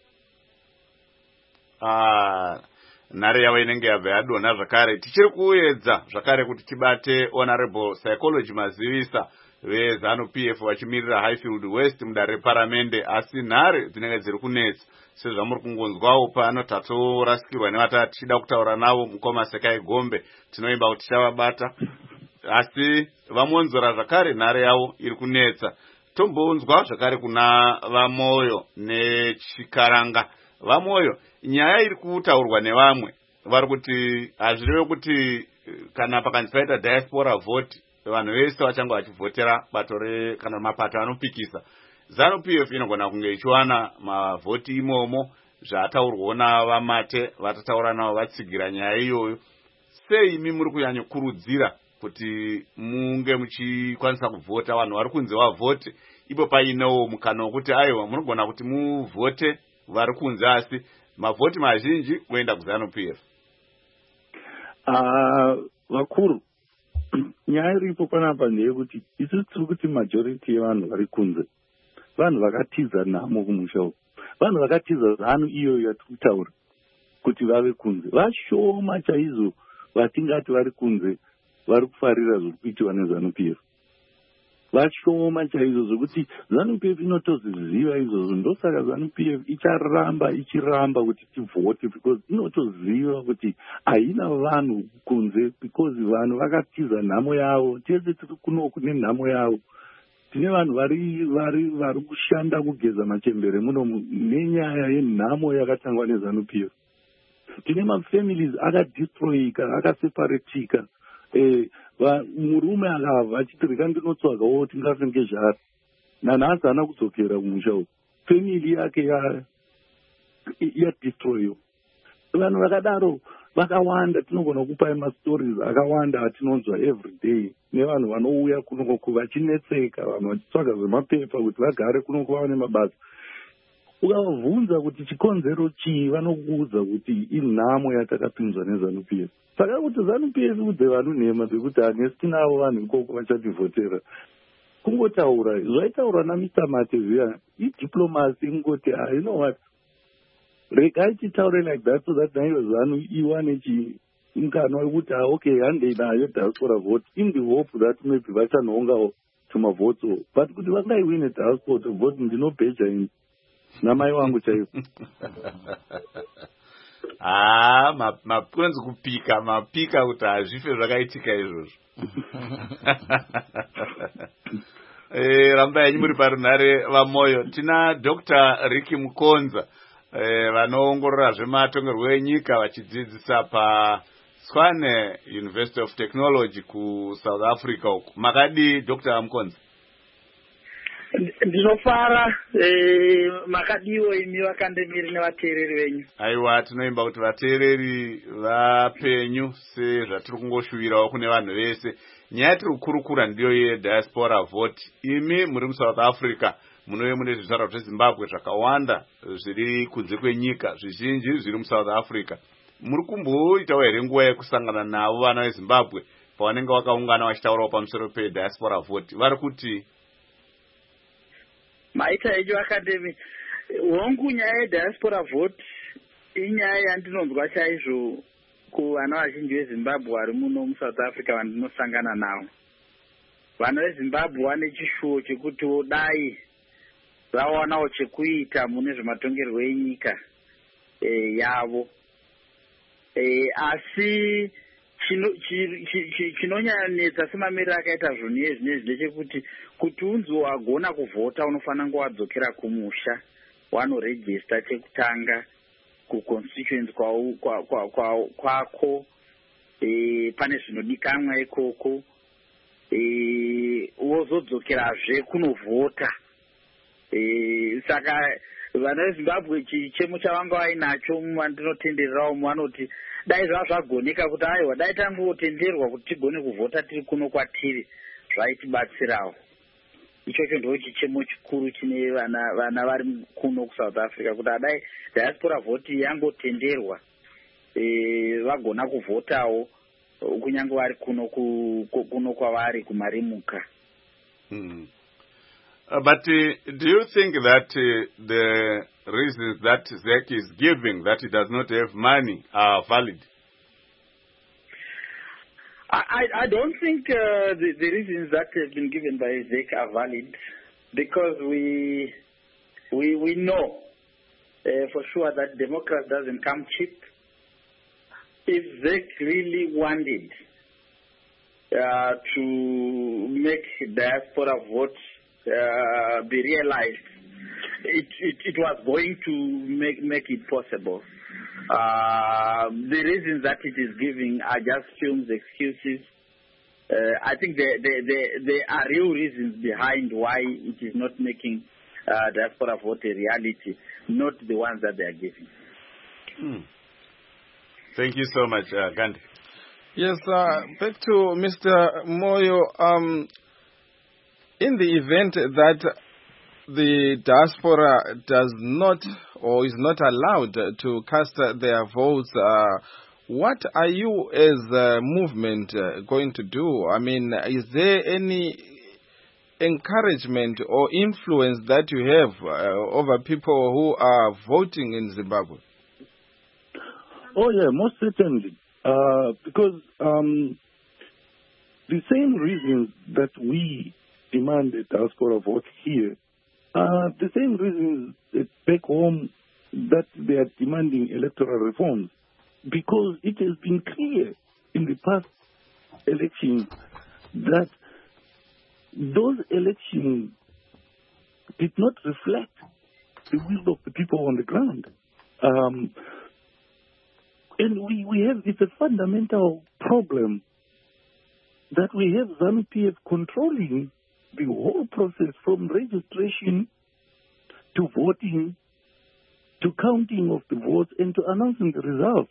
S2: Ah, nare yawe inenge yabve adona zvakare tichiri kuedza zvakare kuti tibate Honorable Psychology Mazivisa ve ZANU-P F vachimirira Highfield West mudare reparamende, asi nhare dzinenge dziri kunetsa sezvamuri kungonzwawo pano tatorasikirwa nevatatu tichida kutaura navo mukoma Sekai Gombe, tinoimba kuti tichavabata, asi vamonzora zvakare nhare yavo iri kunetsa. Tombonzwa zvakare kuna Vamoyo neChikaranga. Vamoyo, nyaya iri kutaurwa nevamwe vari kuti hazvirevo kuti kana pakanzi paita diaspora vote vanhu vese vachange vachivhotera bato re kana mapato anopikisa. ZANU-P F inogona kunge ichiwana mavhoti imomo zvataurwawo navamate vatataura navo vatsigira nyaya iyoyo. Sei imi muri kuyanyokurudzira kuti munge muchikwanisa kuvhota vanhu vari kunze vavhote, ipo painewo mukana wekuti aiwa munogona kuti muvhote vari kunze asi mavhoti mazhinji kuenda kuZANU-P F?
S3: Uh, vakuru, nyaya iripo panapa ndeyekuti isusu tiri kuti majority yevanhu vari kunze vanhu vakatiza nhamo kumusha uku, vanhu vakatiza ZANU iyoyo yatiri kutaura kuti vave kunze vashoma chaizvo. Vatingati vari kunze vari kufarira zviri kuitiwa neZANU-P F, vashoma chaizvo zvokuti ZANU-P F inotoziziva izvozvo. Ndosaka ZANU-P F icharamba ichiramba kuti tivhote, because inotoziva kuti haina vanhu kunze, because vanhu vakatiza nhamo yavo. Tese tiri kunoku nenhamo yavo. Tine vanhu vari vari vari kushanda kugeza machembere munomu nenyaya yenhamo yakatangwa neZANU-P F. Tine mafamilies akadestroyika, akaseparatika. Eh, murume akabva achiti rega ndinotsvagawo tingafe ngezvari, nanhasi haana kudzokera kumusha uku, family yake yadestroyiwa. Vanhu vakadaro vakawanda, tinogona kupai mastories akawanda atinonzwa every day nevanhu vanouya kunoku vachinetseka, vanhu vachitsvaga zvemapepa kuti vagare kunoku vava nemabasa. Ukavabvunza kuti chikonzero chii, vanokuudza kuti inhamo yatakapinzwa neZANU-P F. Saka kuti ZANU-P F udze vanhu nhema dzekuti hanesi tinavo vanhu ikoko vachativhotera, kungotaura zvaitaurwa naMr Mate zviya, idiplomasi ingoti ah, you know what, regai titaure like that so that nayo ZANU iwane chiungano wekuti ah, okay handei nayo diaspora vote in the hope that maybe vachanhongawo tumavotes. But kuti vangaiwine diaspora vote ndinobheja ini namai wangu chaivo.
S2: Ah, maponzi kupika mapika kuti hazvife zvakaitika izvozvo. Eh, ramba yenyu muri parunhare Vamoyo. Tina Doctor Ricky Mukonza eh, vanoongorora zvematongerwo enyika vachidzidzisa pa Tshwane University of Technology ku South Africa uku. Makadi Doctor Mukonza?
S6: Ndinofara eh, makadiwo imi vakandemiri nevateereri venyu.
S2: Aiwa, tinoimba kuti vateereri vapenyu sezvatiri kungoshuwirawo kune vanhu vese. Nyaya tiri kukurukura ndiyo yediaspora vote. Imi muri muSouth Africa munove mune zvizvarwa zveZimbabwe zvakawanda zviri kunze kwenyika, zvizhinji zviri muSouth Africa. muri kumboitawo here nguva yekusangana navo vana vezimbabwe pavanenge vakaungana vachitaurawo pamusoro pediaspora vote vari kuti
S6: maita ejo academy hongu nyaya yediaspora vote inyaya yandinonzwa chaizvo kuvana vazhinji vezimbabwe vari muno musouth africa vandinosangana navo. Vana vezimbabwe vane chishuwo chekuti dai vaonawo chekuita mune zvematongerwo enyika e, yavo e, asi chinonyanetsa semamiriro akaita zvinhu izvi ndechekuti kuti unzi wagona kuvhota unofanira kunge wadzokera kumusha wanorejista chekutanga kuconstituency kwako e, pane zvinodikanwa ikoko e, wozodzokerazve kunovhota e, saka vana vezimbabwe chichemo chavanga vainacho vandinotendererawo vanoti dai zvava zvagoneka kuti aiwa dai tangotenderwa kuti tigone kuvhota tiri kuno kwatiri zvaitibatsirawo. Ichocho ndo chichemo chikuru chine vana vana vari kuno kuSouth Africa kuti adai diaspora vote yangotenderwa e, vagona kuvhotawo kunyange vari kuno kuno kwavari kumarimuka.
S2: Mm. Uh, but uh, do you think that uh, the reasons that Z E C is giving, that it does not have money, are valid?
S6: I, I don't think uh, the, the reasons that have been given by Z E C are valid, because we we we know uh, for sure that democracy doesn't come cheap. If Z E C really wanted uh, to make diaspora votes uh, be realized, it, it it was going to make make it possible. Uh, the reasons that it is giving are just films excuses. Uh, I think there, there, there, there are real reasons behind why it is not making uh, diaspora vote a reality, not the ones that they are giving.
S2: Hmm. Thank you so much, uh, Gandhi.
S1: Yes, uh, back to Mister Moyo. Um, in the event that the diaspora does not or is not allowed to cast their votes, uh, what are you as a movement uh, going to do? I mean, is there any encouragement or influence that you have uh, over people who are voting in Zimbabwe?
S3: Oh, yeah, most certainly. Uh, because um, the same reasons that we demand a diaspora vote here, Uh, the same reasons back home that they are demanding electoral reforms, because it has been clear in the past elections that those elections did not reflect the will of the people on the ground. Um, and we, we have, it's a fundamental problem that we have ZANU-P F controlling the whole process from registration to voting to counting of the votes and to announcing the results.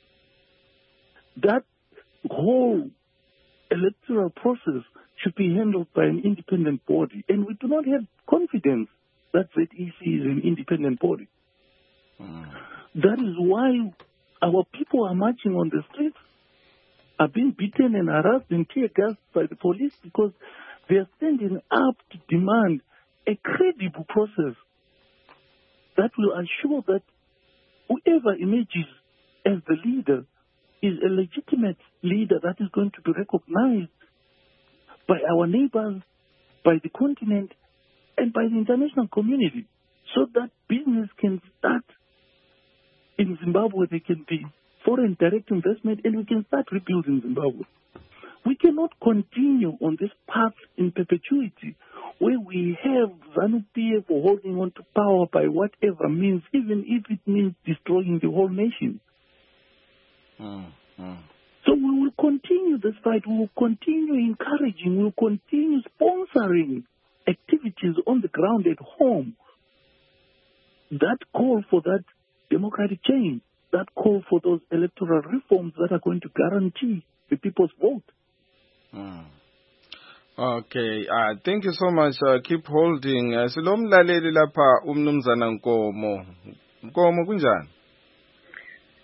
S3: That whole electoral process should be handled by an independent body, and we do not have confidence that Z E C is an independent body. Mm. That is why our people are marching on the streets, are being beaten and harassed and tear gassed by the police, because they are standing up to demand a credible process that will ensure that whoever emerges as the leader is a legitimate leader that is going to be recognized by our neighbors, by the continent, and by the international community, so that business can start in Zimbabwe. There can be foreign direct investment, and we can start rebuilding Zimbabwe. We cannot continue on this path in perpetuity where we have ZANU-P F holding on to power by whatever means, even if it means destroying the whole nation. Mm, mm. So we will continue this fight. We will continue encouraging. We will continue sponsoring activities on the ground at home that call for that democratic change, that call for those electoral reforms that are going to guarantee the people's vote.
S1: Mm. Okay, uh, thank you so much. Uh, keep holding. Uh, Silomlaleli lapha umnumzana Nkomo. Nkomo kunjani?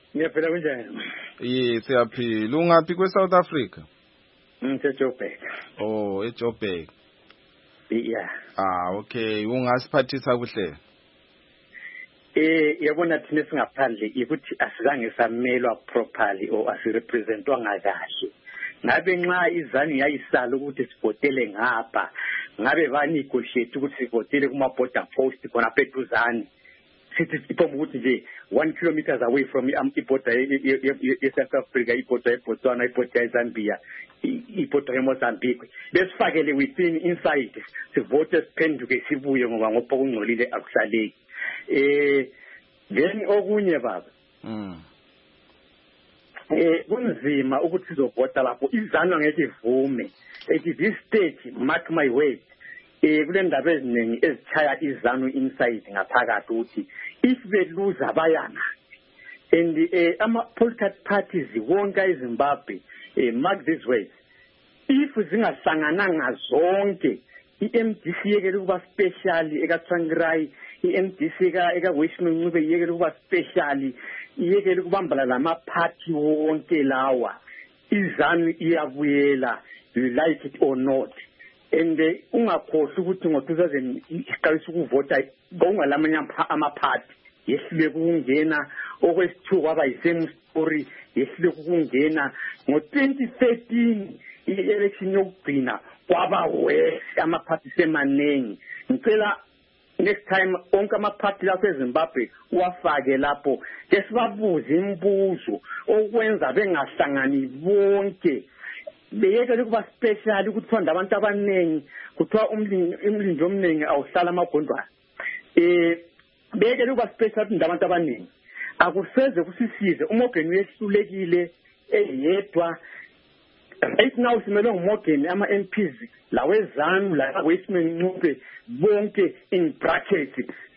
S6: Niyaphila kunjani?
S1: Yes, siyaphila. Ungaphi kwe South Africa?
S6: Ngise-Joburg.
S1: Oh, eJoburg.
S6: Yeah.
S1: Ah, okay. Ungasiphathisa kuhle.
S6: Eh, yabona thina singaphandle ukuthi asizange samelwa properly or asirepresentwanga kahle. Ngabe nxa izani yayisala ukuthi sivotele ngapha, ngabe banegotiate ukuthi sivotele kuma border post khona peduzane. Sithi sipho ukuthi nje one kilometers away from i-border ye-South Africa, i-border ye-Botswana, i-border ye-Zambia, i-border ye-Mozambique. Besifakele within inside sivote siphenduke sibuye ngoba ngopho kungcolile akusaleki. Eh then okunye baba
S1: mm
S6: eh kunzima ukuthi sizovota lapho izano ngeke ivume ethi this state mark my words eh kule ndaba eziningi ezithaya izano inside ngaphakathi ukuthi if they lose abayana and eh ama political parties wonke eZimbabwe eh mark these words if zingasangananga zonke i-M D C yekele kuba special ekaTsvangirai i-M D C eka eka Westman Ncube yekele kuba special yekele kubambala lama party wonke lawa izanu iyabuyela, you like it or not. And ungakhohle ukuthi ngo two thousand iqalisa ukuvota kongalamanye ama party yehlule kungena okwesithu kwaba yisame story yehlule kungena ngo twenty thirteen i-election yokugcina kwaba we ama party semanengi. Ngicela next time onke ama party lapho eZimbabwe wafake lapho ke sibabuze imibuzo okwenza bengahlangani bonke beyeke kuba special ukuthi funda abantu abanengi kuthiwa umlindo omningi awuhlala amagondwana eh beyeke kuba special ukuthi abantu abaningi akuseze kusisize uMorgan uyehlulekile eyedwa. Right now simele uMorgan ama M Ps lawezanu la Westman Ncube bonke in brackets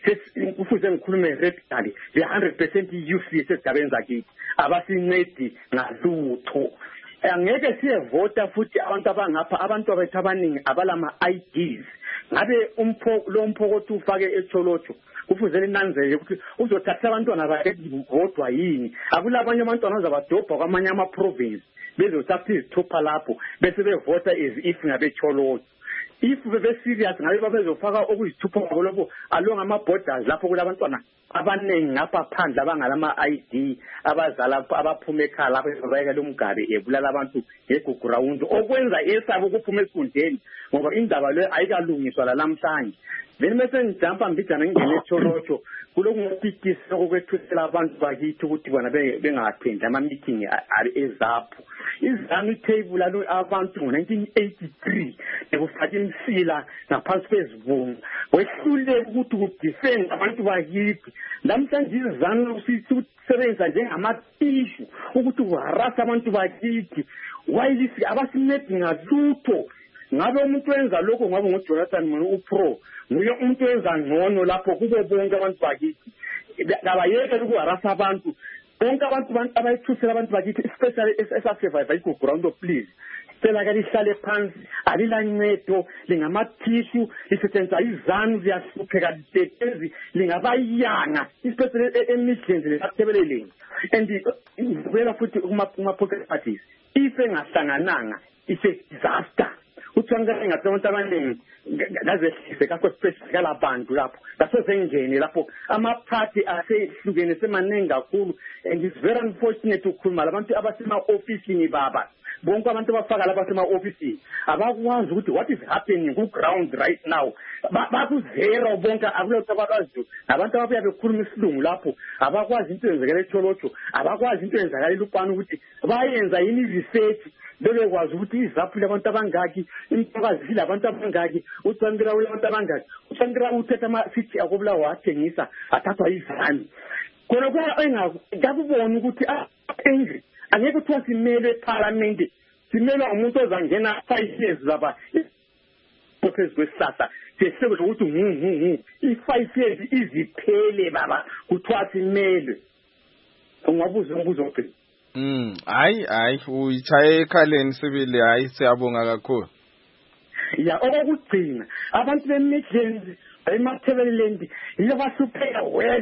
S6: kufuze ngikhulume radically the one hundred percent useless esigabeni kithi abasincedi ngalutho. Angeke siyevota futhi abantu abangapha abantu abethu abaningi abalama I Ds ngabe umpho lo mphokothi ufake eTholotsho kufuze linanzele ukuthi uzothatha abantwana bakhe vodwa yini akulabanye abantwana azabadobha kwamanye ama province bezothatha izithupha lapho bese bevota as if ngabe Tholotsho. If bebe serious ngabe babezofaka okuyithupha ngolopho alonga ama borders lapho kulabantwana abanengi ngapha phandle abangalama I D abazala abaphume ekhaya lapho bayeka lomgabe ebulala abantu ngeguground okwenza esabo ukuphuma esifundeni ngoba indaba le ayikalungiswa la namhlanje. Then mase ngijampa mbijana ngene eTholotsho kulokungaphikisa okwethusela abantu bakithi ukuthi bona bengathenda ama meeting ari ezapho izami table alo abantu ngo nineteen eighty-three ekufaka imsila ngaphansi kwezibungu wehlule ukuthi ukudefend abantu bakithi. Namhlanje izami usisebenza njengamathishu ukuthi uharasa abantu bakithi while abasinedi ngalutho. Ngabe umuntu wenza lokho ngabe ngoJonathan Moyo uPro nguye umuntu wenza ngcono lapho kube bonke abantu bakithi kabayeke ukuharasa abantu bonke abantu abayithusela abantu bakithi especially esasurvive iguground of please sicela ke lihlale phansi alilancedo lingamathishu lisetshenziswa izanu ziyahlupheka lisetshenziswa lingabayanga especially emidlenzi lesathebeleleni and vela futhi kuma pocket parties ife ngahlangananga ise disaster. Uthanga ngabantu abaningi ngazehlise kakho specific labantu lapho basezengene lapho ama party asehlukene semaningi kakhulu and it's very unfortunate ukukhuluma labantu abasema office baba bonke abantu abafaka lapha sema office abakwazi ukuthi what is happening ku ground right now bakuzero bonke akulokho abakwazi abantu ababuya bekhuluma isilungu lapho abakwazi into yenzekela eTholotsho abakwazi into yenzakala eLupane ukuthi bayenza yini research bekwazi ukuthi izaphula abantu abangaki imphakazi labantu abangaki uTsvangira uyabantu abangaki uTsvangira uthetha ama city akubula wathengisa athathwa izani khona kwa engakubona ukuthi angry angeke kuthiwa simele eParliament simele umuntu ozangena five years lapha process kwesasa sesebe ukuthi hu i-five years iziphele baba kuthiwa simele ungabuza umbuzo ophe.
S1: Mm, hayi hayi uyichaye ekhaleni sibili hayi siyabonga kakhulu.
S6: Ya okugcina abantu bemidlenzi emathebelelendi yabasupheka west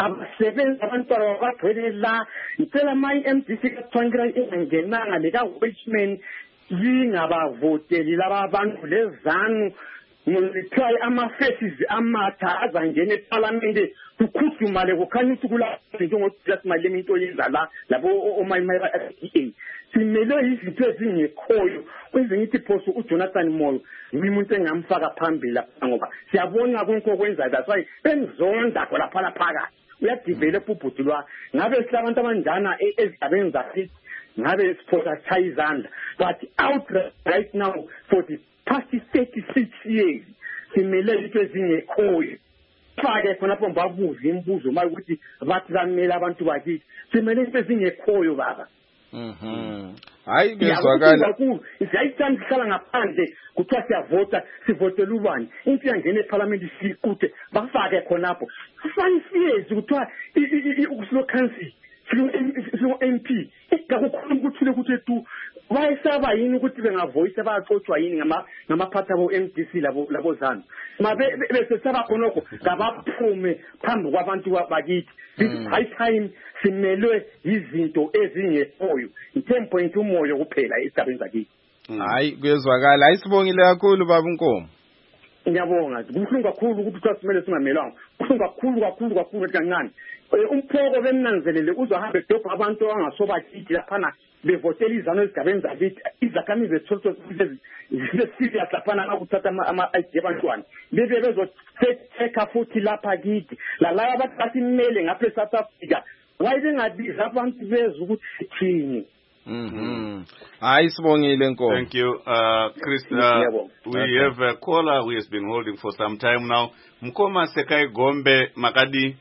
S7: abasebenzi abantwana babagcwele la ngicela ma-M D C kathwangira ingenanga leka-Watchman yingabavoteli laba abantu lezanu ngithiwa ama-faces amatha azangena ephalamende kukhudumale kukhanya ukuthi kulapho njengojulius malema into yenza la labo omayimaya A simele izinto ezingekhoyo kwezinye ithi phoso uJonathan Moyo umuntu engamfaka phambili lapha ngoba siyabona konke okwenza that's why bengizonda lapha lapha uyadevelop ubhudulwa ngabe silabantu abanjana ezigabeni zakithi ngabe siphosa chayizanda but out right now for the past thirty-six years simele izinto ezingekhoyo fake khonapho mbabuza imibuzo maye ukuthi bathi bamela abantu bakithi simele izinto ezingekhoyo baba.
S1: Mhm. Hayi bezwakala.
S7: Isayithanda ukuhlala ngaphandle kuthiwa siyavota sivotela ubani. Into yangena eParliament sikute bafake khonapho. five years kuthiwa ukusulo council silo M P ekakukhuluma ukuthi ukuthi tu wayesaba yini ukuthi bengavoice bayaxoxwa yini ngama ngamaphatha bo M D C labo labo zana mabe bese saba khonoko ngabaphume phambi kwabantu bakithi this high time simelwe izinto ezingekhoyo ten point umoyo kuphela esigabeni zakithi.
S1: Hayi kuyezwakala ayisibongile kakhulu baba uNkomo.
S7: Ngiyabonga kubuhlungu kakhulu ukuthi kwasimele singamelanga kubuhlungu kakhulu kakhulu kakhulu kancane umphoko bemnanzelele uzohamba edobha abantu abangasobakithi laphana bevotela izano ezigabeni zakithi izakhamizi zetholto serious laphana akuthatha ama-I D abantwana bebe bezotheka futhi lapha kithi lalaya abantu basimele ngapha eSouth Africa wayebengabiza abantu bezwe ukuthi sithini.
S1: Mhm. Hayi sibongile Nkomo.
S2: Thank you uh Chris uh, we okay. have a caller who has been holding for some time now. Mkoma Sekai Gombe Makadi.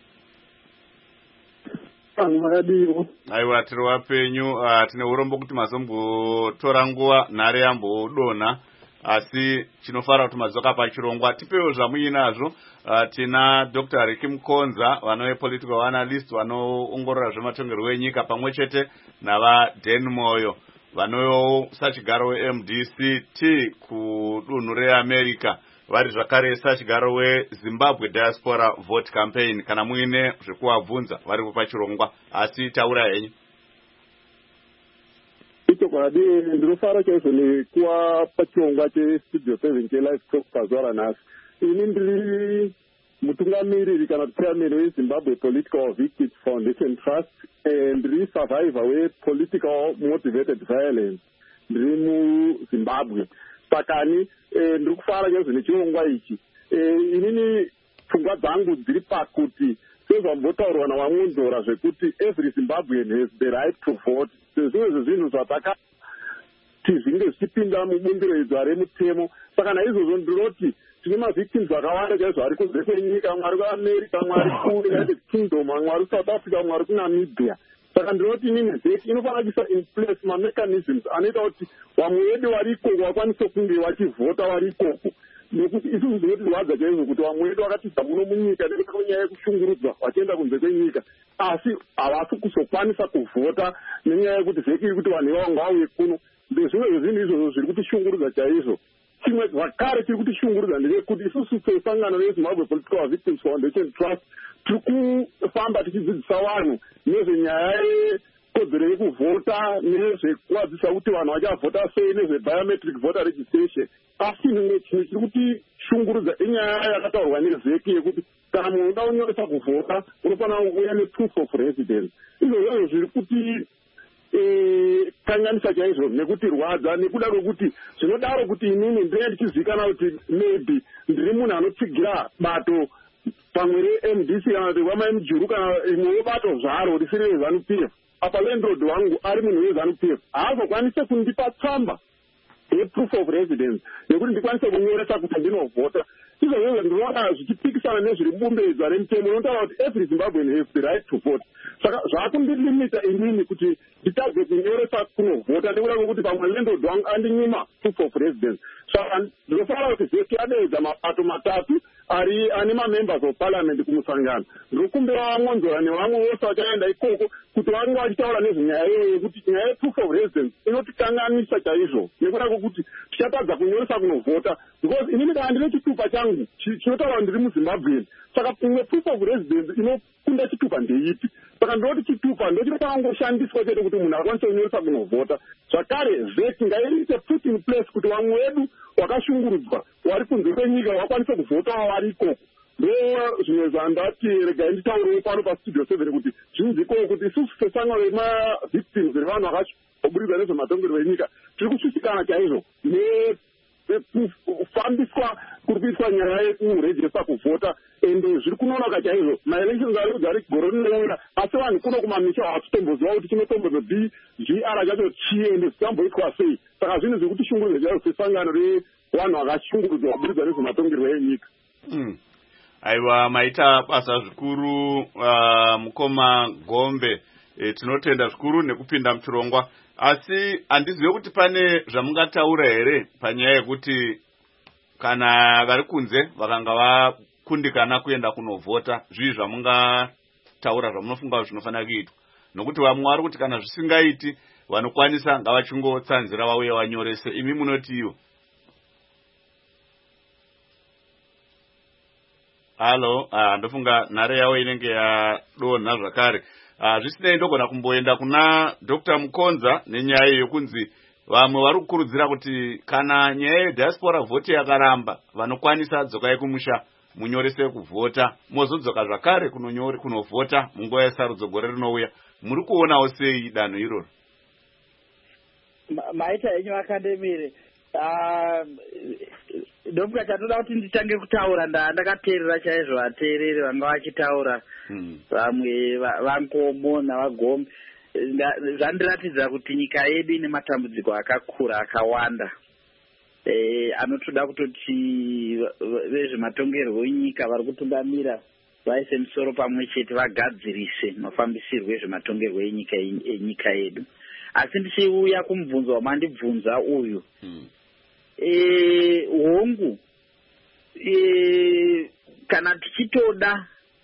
S3: Makadi.
S2: Aiwa tiri wapenyu uh, tine urombo kuti mazombo tora nguva nhare yambo dona asi chinofara kuti mazoka pachirongwa tipewo zvamuinazvo uh, tina Doctor Ricky Mkonza vanowe political analyst vanoongorora zvematongerwo enyika pamwe chete nava Dan Moyo vanowo sachigaro we-M D C T kudunhu reAmerica vari zvakare sachigaro weZimbabwe Diaspora Vote Campaign kana muine zvekuvabvunza vari pachirongwa asi taura henyu.
S3: Kwadi ndinofara chaizvo nekuwa pachirongwa chestudio seven chelive talk pazuva nhasi. Ini ndiri mutungamiriri kana kuti chairman weZimbabwe Political Victims Foundation Trust ndiri survivor wepolitical motivated violence ndiri muZimbabwe. Sakani ndiri kufara chaizvo nechirongwa ichi. Inini pfungwa dzangu dziri pakuti sezvambotaurwa navamundora zvekuti every Zimbabwean has the right to vote. Zvimwe zvezvinhu zvataka zvinge zvichipinda mubungiredzo remutemo. Saka naizvozvo ndinoti tine mavictims akawanda chaizvo ari kunze kwenyika, mwari kuAmerica, mwari kuUnited Kingdom, mwari kuSouth Africa, mwari kuNamibia. Saka ndinoti inini zeki inofanira kuisa in place mamechanisms anoita kuti vamwe vedu vari ikoko vakwanise kunge vachivhota vari ikoko. Nekuti isusu zvinotirwadza chaizvo kuti vamwe vedu vakatidza muno munyika nekuda kwenyaya yekushungurudzwa vachienda kunze kwenyika asi havasi kuzokwanisa kuvhota nenyaya yekuti vheki iri kuti vanhu ivavo ngavauye kuno. Ndezvimwe zvezvinhu izvozvo zviri kutishungurudza chaizvo. Chimwe zvakare chiri kutishungurudza ndechekuti isusu sesangano reZimbabwe Political Victims Foundation Trust tiri kufamba tichidzidzisa vanhu nezvenyaya yekodzero yekuvhota nezvekuwadzisa kuti vanhu vachavhota sei nezvebiometric voter registration. Asi chimwe chinhu chiri kutishungurudza inyaya yakataurwa nevheki yekuti kana munhu uda kunyoresa kuvhota unofanira kuuya neproof of residence. Izvozvo zviri kuti kanganisa chaizvo nekuti rwadza nekuda kwekuti zvinodaro kuti inini ndinenge ndichizivikanwa kuti maybe ndiri munhu anotsigira bato pamwe reM D C kana kuti wamaMjuru kana imwewo bato zvaro risiri reZanu P F. Apa landlord wangu ari munhu weZanu P F haazokwanise kundipa tsamba yeproof of residence yekuti ndikwanise kunyoresa kuti ndinovhota. Izvozvo ndinoona zvichipikisana nezviri mubumbiridzwa remutemo unotaura kuti every Zimbabwean has the right to vote. Saka zvaakundilimita inini kuti nditadze kunyoresa kunovhota nekuda kwekuti pamwe landlord wangu andinyima proof of residence. Saka ndinofanira kuti vheki yadeedza mapato matatu ari ane mamembers of parliament kumusangano. Ndinokumbira vamwonzora nevamwe vose vachaenda ikoko
S8: kuti vanga vachitaura nezvenyaya iyoyo yekuti nyaya yeproof of residence inotikanganisa chaizvo nekuda kwokuti tichatadza kunyoresa kunovhota because inini kana ndine chitupa changu chinotaura ndiri muzimbabwe saka imwe proof of residence inokunda chitupa ndeipi saka ndinoti chitupa ndochinotaangoshandiswa chete kuti munhu akwanise kunyoresa kunovhota zvakare vheti ngaiite put in place kuti vamwe vedu wakashungurudzwa wari kunze kwenyika wakwanise kuvhotawo vari ikoko ndo zvimwe zvandati regai nditaurewo pano pastudio seven kuti zvinziko kuti isusu sesangwa remavictims revanhu vakaburirwa nezvematongerwo enyika tiri kusvisikana chaizvo nekufambiswa kuri kuitwa nyaya yekurejesta kuvhota ende zviri kunonoka chaizvo maelections ari kugari gore rinouya asi vanhu kuno kumamisha havatitomboziva kuti chinotombozo b g r chacho chii ende zvichamboitwa sei saka zvinhu zviri kutishungurudza chaizvo sesangano revanhu vakashungurudzwa vaburirwa nezvematongerwo enyika.
S2: Aiwa, maita basa zvikuru uh, mukoma Gombe. E, tinotenda zvikuru nekupinda muchirongwa. Asi handizive kuti pane zvamungataura here panyaya yekuti kana vari kunze vakanga vakundikana kuenda kunovhota, zvii zvamungataura zvamunofunga zvinofanira kuitwa, nokuti vamwe vari kuti kana zvisingaiti vanokwanisa ngavachingotsanzira vauye vanyorese. Imi munoti ivo? Halo, ah, ndofunga nhare yavo inenge yadonha zvakare. Ah, zvisinei ndogona kumboenda kuna Doctor Mukonza nenyaya yokunzi vamwe vari kukurudzira kuti kana nyaya yediaspora vote yakaramba vanokwanisa dzokai kumusha munyorese kuvhota mozodzoka zvakare kunonyore kunovhota munguva yesarudzo gore rinouya. Muri kuonawo sei danho iroro?
S6: Maita enyu akademire. Ah, ndobuka chatoda kuti nditange kutaura ndakateerera chaizvo vateereri vanga vachitaura vamwe vankomo navagombe. Zvandiratidza kuti nyika yedu ine matambudziko akakura akawanda anotoda kutoti vezvematongerwo enyika vari kutungamira vaise musoro pamwe chete vagadzirise mafambisirwo ezvematongerwo enyika enyika yedu. Asi ndichiuya kumubvunzo wamandibvunza uyu, hongu kana tichitoda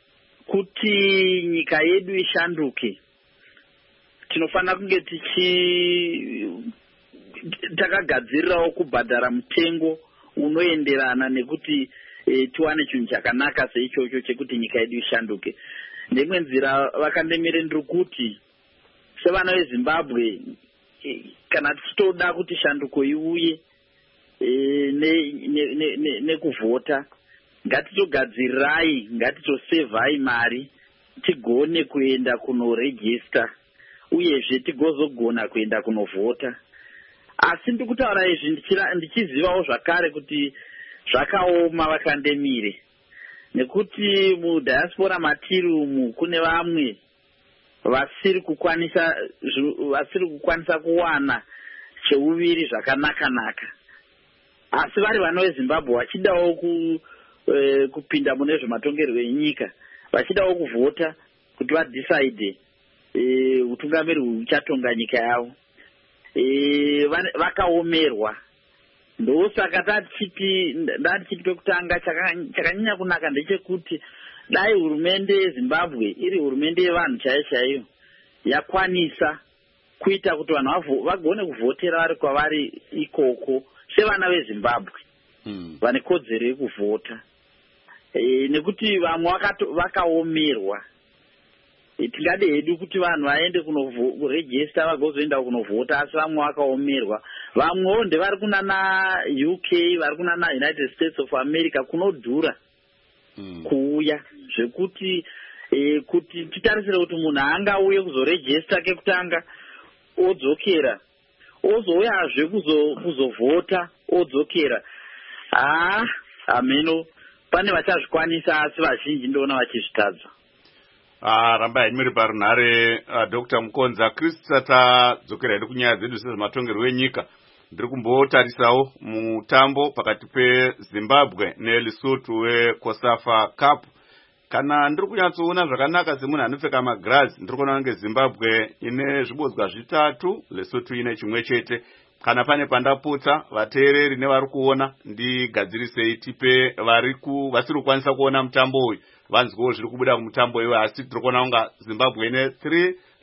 S6: kuti nyika yedu ishanduke tinofanira kunge tichi takagadzirirawo kubhadhara mutengo unoenderana nekuti e, tiwane chinhu chakanaka seichocho chekuti nyika yedu ishanduke. Ndimwe nzira vakandemere ndiri kuti sevana veZimbabwe e, kana tichitoda kuti shanduko iuye e, nekuvhota ne, ne, ne ngatitogadzirirai, ngatitosevhai mari tigone kuenda kunoregista uyezve tigozogona kuenda kunovhota. Asi ndikutaura izvi ndichizivawo zvakare kuti zvakaoma vakandemire, nekuti mudiaspora matiri umu kune vamwe vasiri kukwanisa vasiri kukwanisa kuwana cheuviri zvakanaka-naka, asi vari vana veZimbabwe vachidawo ku, e, kupinda mune zvematongerwo enyika, vachidawo kuvhota kuti vadecide e, utungamiri huchatonga nyika yavo. E, vakaomerwa. Ndosaka tachiti ndachiti pekutanga chakanyanya kunaka ndechekuti dai hurumende yeZimbabwe iri hurumende yevanhu chaiyo chaiyo yakwanisa kuita kuti vanhu vagone kuvhotera vari kwavari ikoko sevana veZimbabwe hmm. vane kodzero yekuvhota e, nekuti vamwe vakaomerwa. E, tingade hedu kuti vanhu vaende kunoregista vagozoenda kunovhota, asi vamwe vakaomerwa. Vamwewo ndevari kunana U K, vari kunana United States of America kunodhura mm. kuuya zvekuti e, kuti titarisire kuti munhu angauye kuzoregista kekutanga odzokera ozouyazve kuzovhota odzokera. Ah, ameno pane vachazvikwanisa asi vazhinji ndoona vachizvitadza.
S2: Ah, rambai muri parunhare uh, Doctor Mukonza. Krista tadzokera hedu kunyaya dzedu sezvematongerwo enyika. Ndiri kumbotarisawo mutambo pakati peZimbabwe neLesotho weCOSAFA Cup. Kana ndiri kunyatsoona zvakanaka semunhu anopfeka magirazi, ndiri kuona kunge Zimbabwe ine zvibodzwa zvitatu, Lesotho ine chimwe chete. Kana pane pandaputsa vateereri nevari kuona ndigadzirisei tipe vari ku vasiri kukwanisa kuona mutambo uyu vanzwewo zviri kubuda kumutambo iwe, asi tiri kuona kunga Zimbabwe ine three,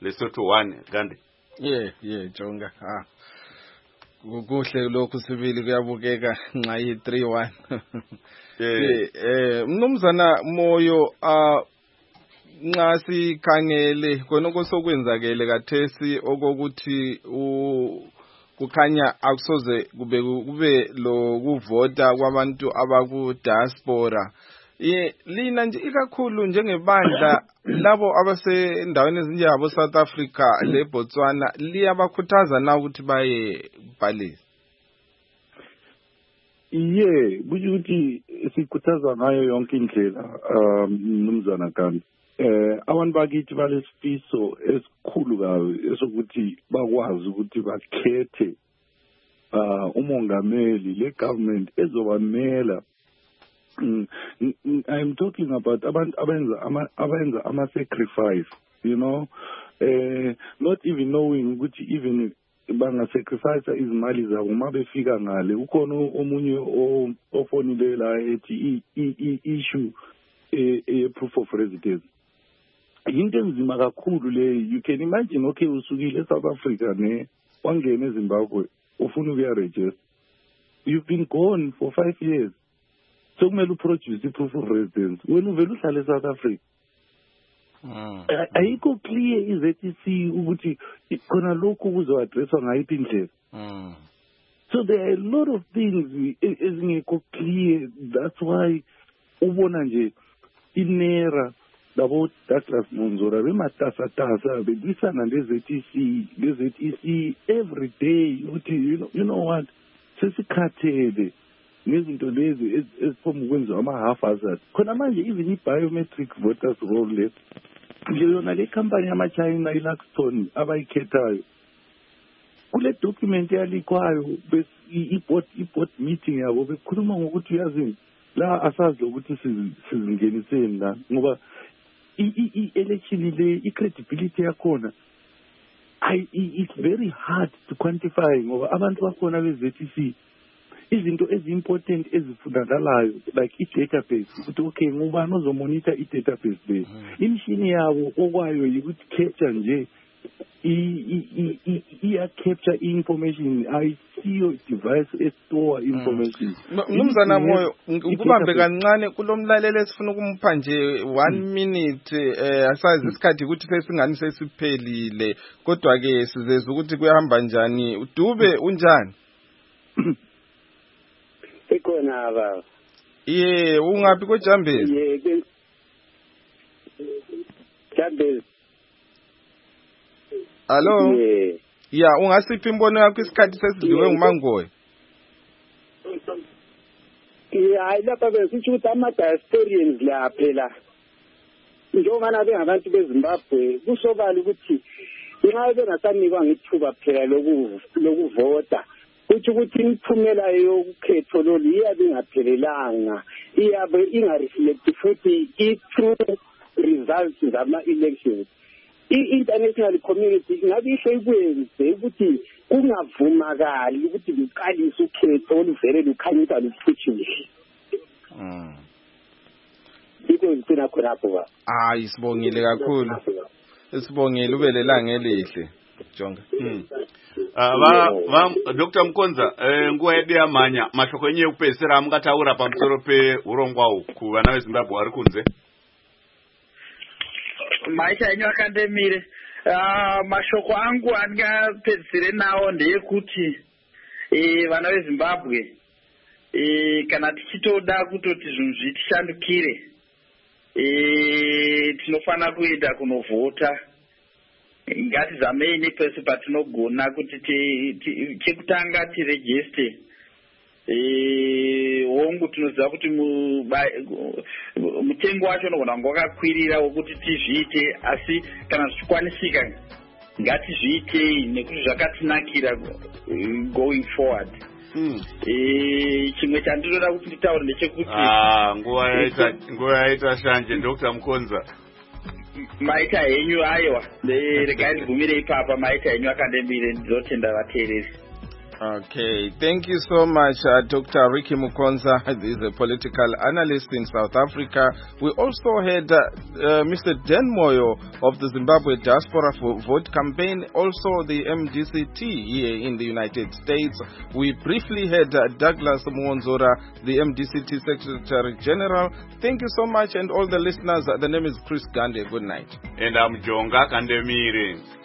S2: Lesotho one Gandhi.
S1: Yeah, yeah, Jonga. Ah. Kuhle lokhu sibili kuyabukeka nxa yi three one. Eh eh mnumzana Moyo ah nxa sikhangele khona kosokwenzakele kathesi okokuthi u kukhanya akusoze kube kube lo kuvota kwabantu abaku diaspora. Eh lina nje ikakhulu njengebandla labo abasendaweni ezinjengabo South Africa le Botswana liyabakhuthaza na ukuthi baye bhalisa.
S3: Yeah, ukuthi sikhuthaza ngayo yonke indlela um mnumzana Gandhi. Eh abantu bakithi balesifiso esikhulu kabi esokuthi bakwazi ukuthi bakhethe uh umongameli le government ezobamela. Mm, I'm talking about abantu abenza ama abenza ama sacrifice, you know, uh, not even knowing ukuthi even banga sacrifice izimali zabo mabefika ngale ukhona omunye ofonile la ethi i issue a proof of residence. Into enzima kakhulu le, you can imagine okay usukile eSouth Africa ne wangena eZimbabwe ufuna ukuya register, you've been gone for five years. So kumele uproduce proof of residence wena uvela uhlala eSouth Africa. Mm. Ayikho clear iZ T C ukuthi khona lokho kuzoaddresswa ngayiphi indlela. Mm. So there are a lot of things ezingekho clear. That's why ubona nje inera labo Douglas Monzora bematasatasa bedisana leZ T C leZ T C every day ukuthi you know you know what sesikhathele nezinto lezi eziphomu kwenza ama haphazard khona manje even i biometric voters roll le yona le company ama China iLaxton abayikhethayo kule document yalikwayo i board i board meeting yabo bekhuluma ngokuthi yazini la asazi ukuthi sizingeniseni la ngoba i election le i credibility yakhona I it's very hard to quantify ngoba abantu bakhona beZ T C izinto ezimportant ezifundakalayo like i database ukuthi okay ngubani ozomonitor i database le imshini yabo okwayo ukuthi capture nje i i capture information I see your device store information.
S1: Mnumzana Moyo ukubambe kancane kulomlaleli esifuna ukumpha nje one minute eh asazi isikhathi ukuthi sesingani sesiphelile kodwa ke sizeza ukuthi kuyahamba njani uDube unjani?
S9: Ekona baba.
S1: Ye ungaphi ko Jambezi?
S9: Ye Jambezi.
S1: Hello? Yeah. Yeah, ungasiphi imbono yakho isikhathi sesidliwe nguMangoye?
S9: Yeah, ayilapha besithi ukuthi ama diasporians la phela. Njengoba bengabantu beZimbabwe kusobala ukuthi nxa bengasanikwa ngithuba phela loku lokuvota kuthi ukuthi imiphumela yokukhetho lolu iyabe ingaphelelanga iyabe ingareflect futhi i-true results zama elections. I-international community ngabe isho ikwenze ukuthi kungavumakali ukuthi kuqalise ukhetho oluvele lukhanyisa luphutshile. Mm. Iko ngitsina khonapho ba.
S1: Hayi sibongile kakhulu. Sibongile ubelelanga elihle. Jonga.
S2: Mm. Ah va va Doctor Mkonza eh nguwede amanya mashoko yenye kupesera mukataura pamusoro pe urongwa uku vana veZimbabwe vari kunze.
S6: Maisha enyu akandemire uh, mashoko angu andingapedzisire nawo ndeyekuti eh vana veZimbabwe eh kana tichitoda kutoti zvinhu zvitishandukire eh tinofana kuenda kunovhota ngatizamei nepese patinogona kuti chekutanga tiregister eh hongu tinoziva kuti mutengo wacho unogona kunge wakakwirira wokuti tizviite asi kana zvichikwanisika ngatizviitei nekuti zvakatinakira going forward. Eh chimwe chandinoda kuti nditaure ndechekuti
S2: ah nguva yaita nguva yaita shanje Doctor Mkonza
S6: maita henyu aiwa regai ndigumire ipapa maita henyu akandemire ndinotenda vateereri.
S1: Okay, thank you so much, uh, Doctor Ricky Mukonza. He's a political analyst in South Africa. We also had uh, uh, Mister Dan Moyo of the Zimbabwe Diaspora Vote Campaign, also the M D C T here in the United States. We briefly had uh, Douglas Muonzora, the M D C T Secretary General. Thank you so much, and all the listeners. Uh, the name is Chris Gande. Good night.
S2: And I'm Jonga Kandemire.